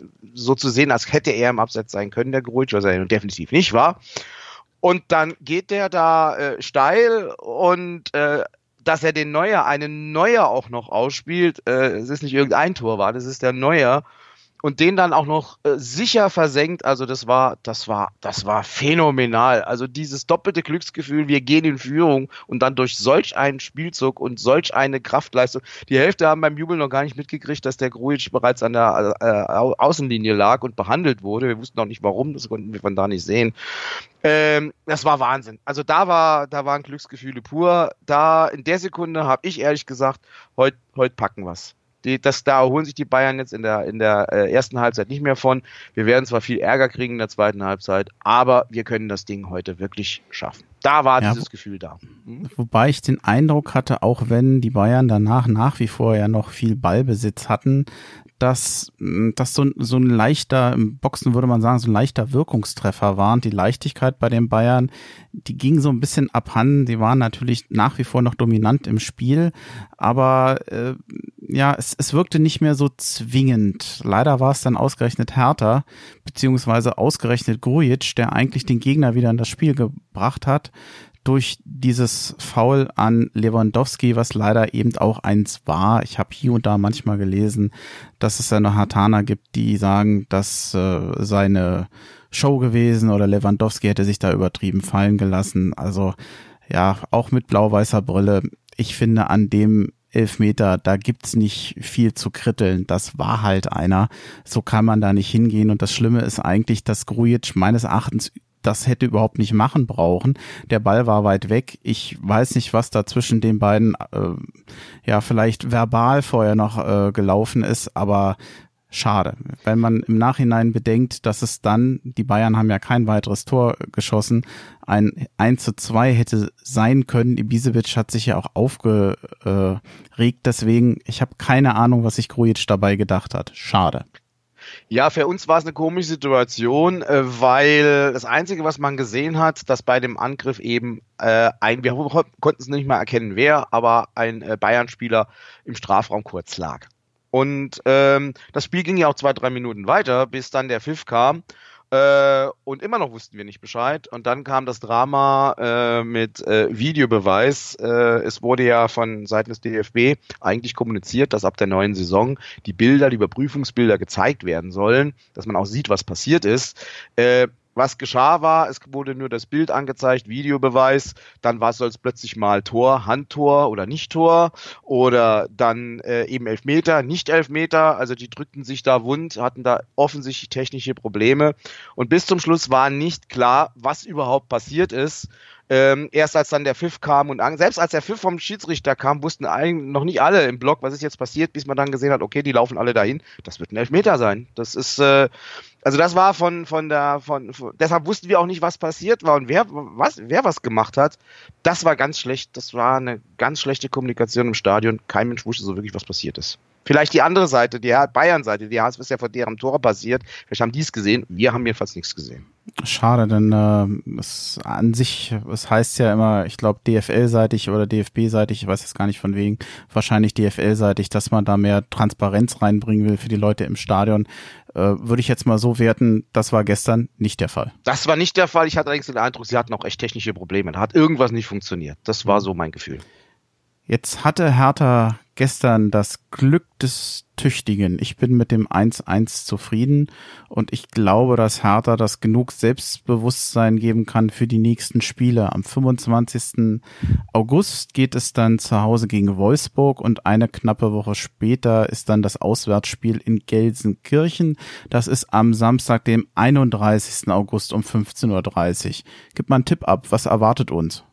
Speaker 2: so zu sehen, als hätte er im Abseits sein können, der Grujic, was er definitiv nicht war. Und dann geht der da äh, steil und äh, dass er den Neuer, einen Neuer auch noch ausspielt, äh, es ist nicht irgendein Torwart, es ist der Neuer und den dann auch noch äh, sicher versenkt, also das war, das war, das war phänomenal. Also dieses doppelte Glücksgefühl, wir gehen in Führung und dann durch solch einen Spielzug und solch eine Kraftleistung. Die Hälfte haben beim Jubeln noch gar nicht mitgekriegt, dass der Grujic bereits an der äh, Außenlinie lag und behandelt wurde. Wir wussten auch nicht warum, das konnten wir von da nicht sehen. Ähm, das war Wahnsinn. Also da war, da waren Glücksgefühle pur. Da in der Sekunde habe ich ehrlich gesagt, heute heut packen wir's. Die, das, da erholen sich die Bayern jetzt in der, in der äh, ersten Halbzeit nicht mehr von. Wir werden zwar viel Ärger kriegen in der zweiten Halbzeit, aber wir können das Ding heute wirklich schaffen. Da war ja, dieses Gefühl da.
Speaker 1: Mhm. Wobei ich den Eindruck hatte, auch wenn die Bayern danach nach wie vor ja noch viel Ballbesitz hatten, dass das so, so ein leichter, im Boxen würde man sagen, so ein leichter Wirkungstreffer war. Und die Leichtigkeit bei den Bayern, die ging so ein bisschen abhanden. Die waren natürlich nach wie vor noch dominant im Spiel, aber äh, ja, es, es wirkte nicht mehr so zwingend. Leider war es dann ausgerechnet Hertha, beziehungsweise ausgerechnet Grujic, der eigentlich den Gegner wieder in das Spiel gebracht hat, durch dieses Foul an Lewandowski, was leider eben auch eins war. Ich habe hier und da manchmal gelesen, dass es ja noch Hartaner gibt, die sagen, dass äh, seine Show gewesen oder Lewandowski hätte sich da übertrieben fallen gelassen. Also ja, auch mit blau-weißer Brille. Ich finde, an dem Elfmeter, da gibt's nicht viel zu kritteln. Das war halt einer. So kann man da nicht hingehen. Und das Schlimme ist eigentlich, dass Grujic meines Erachtens das hätte überhaupt nicht machen brauchen. Der Ball war weit weg. Ich weiß nicht, was da zwischen den beiden äh, ja vielleicht verbal vorher noch äh, gelaufen ist, aber schade. Wenn man im Nachhinein bedenkt, dass es dann, die Bayern haben ja kein weiteres Tor geschossen, ein eins zu zwei hätte sein können. Ibišević hat sich ja auch aufgeregt. Deswegen, ich habe keine Ahnung, was sich Grujic dabei gedacht hat. Schade.
Speaker 2: Ja, für uns war es eine komische Situation, weil das Einzige, was man gesehen hat, dass bei dem Angriff eben äh, ein, wir konnten es nicht mal erkennen, wer, aber ein äh, Bayern-Spieler im Strafraum kurz lag. Und ähm, das Spiel ging ja auch zwei, drei Minuten weiter, bis dann der Pfiff kam. Äh, und immer noch wussten wir nicht Bescheid. Und dann kam das Drama äh, mit äh, Videobeweis. Äh, es wurde ja von Seiten des D F B eigentlich kommuniziert, dass ab der neuen Saison die Bilder, die Überprüfungsbilder gezeigt werden sollen, dass man auch sieht, was passiert ist. Äh, Was geschah war, es wurde nur das Bild angezeigt, Videobeweis, dann war es plötzlich mal Tor, Handtor oder Nicht-Tor oder dann äh, eben Elfmeter, nicht Elfmeter, also die drückten sich da wund, hatten da offensichtlich technische Probleme und bis zum Schluss war nicht klar, was überhaupt passiert ist. Ähm, erst als dann der Pfiff kam und an, selbst als der Pfiff vom Schiedsrichter kam, wussten eigentlich noch nicht alle im Block, was ist jetzt passiert, bis man dann gesehen hat, okay, die laufen alle dahin, das wird ein Elfmeter sein. Das ist, äh, also das war von von der, von, von deshalb wussten wir auch nicht, was passiert war und wer was, wer was gemacht hat. Das war ganz schlecht, das war eine ganz schlechte Kommunikation im Stadion. Kein Mensch wusste so wirklich, was passiert ist. Vielleicht die andere Seite, die Bayern-Seite, die ist ja vor deren Tor passiert. Vielleicht haben die es gesehen, wir haben jedenfalls nichts gesehen.
Speaker 1: Schade, denn äh, es an sich, es heißt ja immer, ich glaube D F L-seitig oder D F B-seitig, ich weiß jetzt gar nicht von wegen, wahrscheinlich D F L-seitig, dass man da mehr Transparenz reinbringen will für die Leute im Stadion. Äh, würde ich jetzt mal so werten, das war gestern nicht der Fall.
Speaker 2: Das war nicht der Fall. Ich hatte allerdings den Eindruck, sie hatten auch echt technische Probleme. Da hat irgendwas nicht funktioniert. Das war so mein Gefühl.
Speaker 1: Jetzt hatte Hertha gestern das Glück des Tüchtigen. Ich bin mit dem eins eins zufrieden und ich glaube, dass Hertha das genug Selbstbewusstsein geben kann für die nächsten Spiele. Am fünfundzwanzigsten August geht es dann zu Hause gegen Wolfsburg und eine knappe Woche später ist dann das Auswärtsspiel in Gelsenkirchen. Das ist am Samstag, dem einunddreißigsten August um fünfzehn Uhr dreißig. Gib mal einen Tipp ab, was erwartet uns?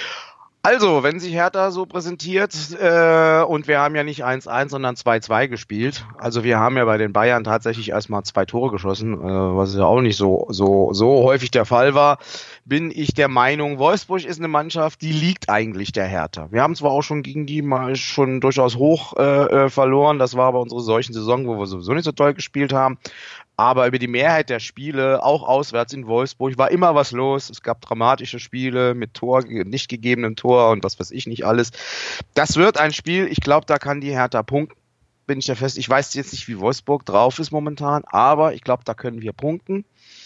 Speaker 2: Also, wenn sich Hertha so präsentiert, äh, und wir haben ja nicht eins eins, sondern zwei zwei gespielt. Also wir haben ja bei den Bayern tatsächlich erstmal zwei Tore geschossen, äh, was ja auch nicht so so so häufig der Fall war, bin ich der Meinung, Wolfsburg ist eine Mannschaft, die liegt eigentlich der Hertha. Wir haben zwar auch schon gegen die mal schon durchaus hoch äh, verloren, das war aber unsere solchen Saison, wo wir sowieso nicht so toll gespielt haben. Aber über die Mehrheit der Spiele, auch auswärts in Wolfsburg, war immer was los. Es gab dramatische Spiele mit Tor, nicht gegebenem Tor und was weiß ich nicht alles. Das wird ein Spiel, ich glaube, da kann die Hertha punkten, bin ich ja fest. Ich weiß jetzt nicht, wie Wolfsburg drauf ist momentan, aber ich glaube, da können wir punkten.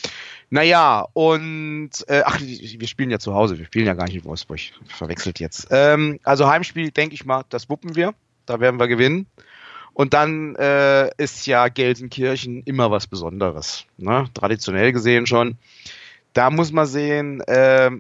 Speaker 2: Naja, und, äh, ach, wir spielen ja zu Hause, wir spielen ja gar nicht in Wolfsburg, verwechselt jetzt. Ähm, also Heimspiel, denke ich mal, das wuppen wir, da werden wir gewinnen. Und dann äh, ist ja Gelsenkirchen immer was Besonderes, ne? Traditionell gesehen schon. Da muss man sehen, äh,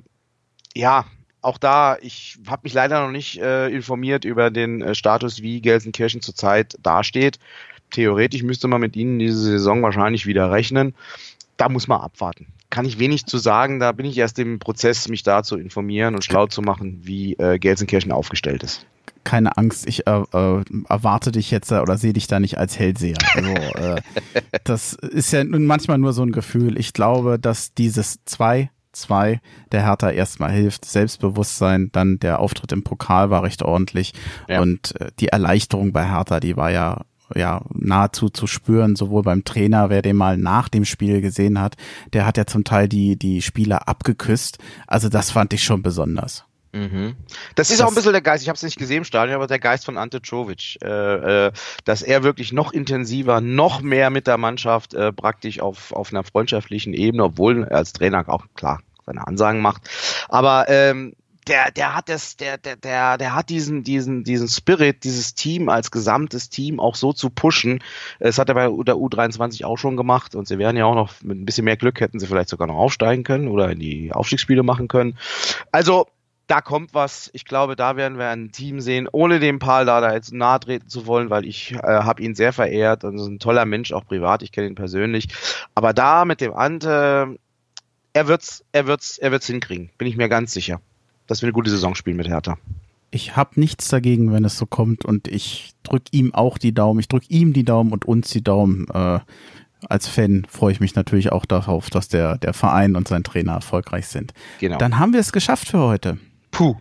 Speaker 2: ja, auch da, ich habe mich leider noch nicht äh, informiert über den äh, Status, wie Gelsenkirchen zurzeit dasteht. Theoretisch müsste man mit ihnen diese Saison wahrscheinlich wieder rechnen. Da muss man abwarten. Kann ich wenig zu sagen, da bin ich erst im Prozess, mich da zu informieren und schlau zu machen, wie äh, Gelsenkirchen aufgestellt ist.
Speaker 1: Keine Angst, ich äh, äh, erwarte dich jetzt äh, oder sehe dich da nicht als Hellseher. Also äh, das ist ja nun manchmal nur so ein Gefühl. Ich glaube, dass dieses zwei zwei der Hertha erstmal hilft. Selbstbewusstsein, dann der Auftritt im Pokal war recht ordentlich. Ja. Und äh, die Erleichterung bei Hertha, die war ja ja nahezu zu spüren, sowohl beim Trainer, wer den mal nach dem Spiel gesehen hat, der hat ja zum Teil die die Spieler abgeküsst. Also das fand ich schon besonders.
Speaker 2: Mhm. Das ist das auch ein bisschen der Geist, ich habe es nicht gesehen im Stadion, aber der Geist von Ante Čović, äh, äh, dass er wirklich noch intensiver, noch mehr mit der Mannschaft äh, praktisch auf auf einer freundschaftlichen Ebene, obwohl er als Trainer auch klar seine Ansagen macht, aber ähm, der der hat das der der der der hat diesen diesen diesen Spirit, dieses Team als gesamtes Team auch so zu pushen. Das hat er bei der U dreiundzwanzig auch schon gemacht und sie wären ja auch noch mit ein bisschen mehr Glück hätten sie vielleicht sogar noch aufsteigen können oder in die Aufstiegsspiele machen können. Also da kommt was. Ich glaube, da werden wir ein Team sehen, ohne dem Paul da jetzt nahe treten zu wollen, weil ich äh, habe ihn sehr verehrt und ist ein toller Mensch, auch privat. Ich kenne ihn persönlich. Aber da mit dem Ante, er wird's, er wird's, er wird's hinkriegen. Bin ich mir ganz sicher, dass wir eine gute Saison spielen mit Hertha.
Speaker 1: Ich habe nichts dagegen, wenn es so kommt und ich drück ihm auch die Daumen. Ich drück ihm die Daumen und uns die Daumen. Äh, als Fan freue ich mich natürlich auch darauf, dass der der Verein und sein Trainer erfolgreich sind. Genau. Dann haben wir es geschafft für heute.
Speaker 2: Puh.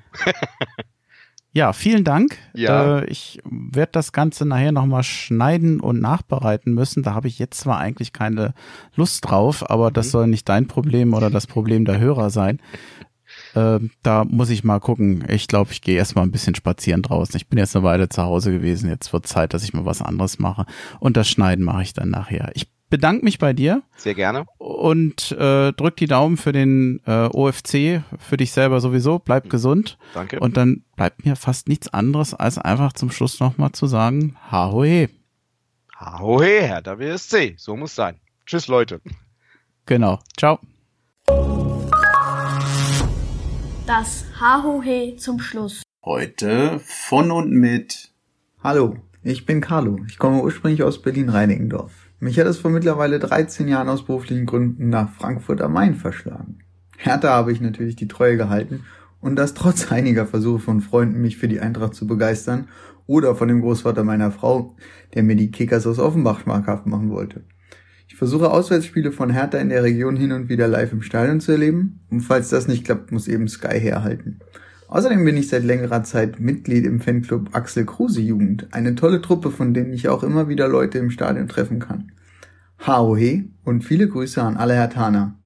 Speaker 1: Ja, vielen Dank.
Speaker 2: Ja.
Speaker 1: Äh, ich werde das Ganze nachher nochmal schneiden und nachbereiten müssen. Da habe ich jetzt zwar eigentlich keine Lust drauf, aber das mhm. soll nicht dein Problem oder das Problem der Hörer sein. äh, da muss ich mal gucken. Ich glaube, ich gehe erstmal ein bisschen spazieren draußen. Ich bin jetzt eine Weile zu Hause gewesen. Jetzt wird Zeit, dass ich mal was anderes mache. Und das Schneiden mache ich dann nachher. Ich bedanke mich bei dir.
Speaker 2: Sehr gerne.
Speaker 1: Und äh, drück die Daumen für den äh, O F C, für dich selber sowieso. Bleib gesund.
Speaker 2: Danke.
Speaker 1: Und dann bleibt mir fast nichts anderes, als einfach zum Schluss nochmal zu sagen, Hahohe.
Speaker 2: Hahohe, Hertha B S C. So muss sein. Tschüss, Leute.
Speaker 1: Genau. Ciao.
Speaker 4: Das Hahohe zum Schluss.
Speaker 5: Heute von und mit.
Speaker 6: Hallo, ich bin Carlo. Ich komme ursprünglich aus Berlin-Reinickendorf. Mich hat es vor mittlerweile dreizehn Jahren aus beruflichen Gründen nach Frankfurt am Main verschlagen. Hertha habe ich natürlich die Treue gehalten und das trotz einiger Versuche von Freunden, mich für die Eintracht zu begeistern oder von dem Großvater meiner Frau, der mir die Kickers aus Offenbach schmackhaft machen wollte. Ich versuche Auswärtsspiele von Hertha in der Region hin und wieder live im Stadion zu erleben und falls das nicht klappt, muss eben Sky herhalten. Außerdem bin ich seit längerer Zeit Mitglied im Fanclub Axel Kruse Jugend, eine tolle Truppe, von denen ich auch immer wieder Leute im Stadion treffen kann. Haohe und viele Grüße an alle Herthaner.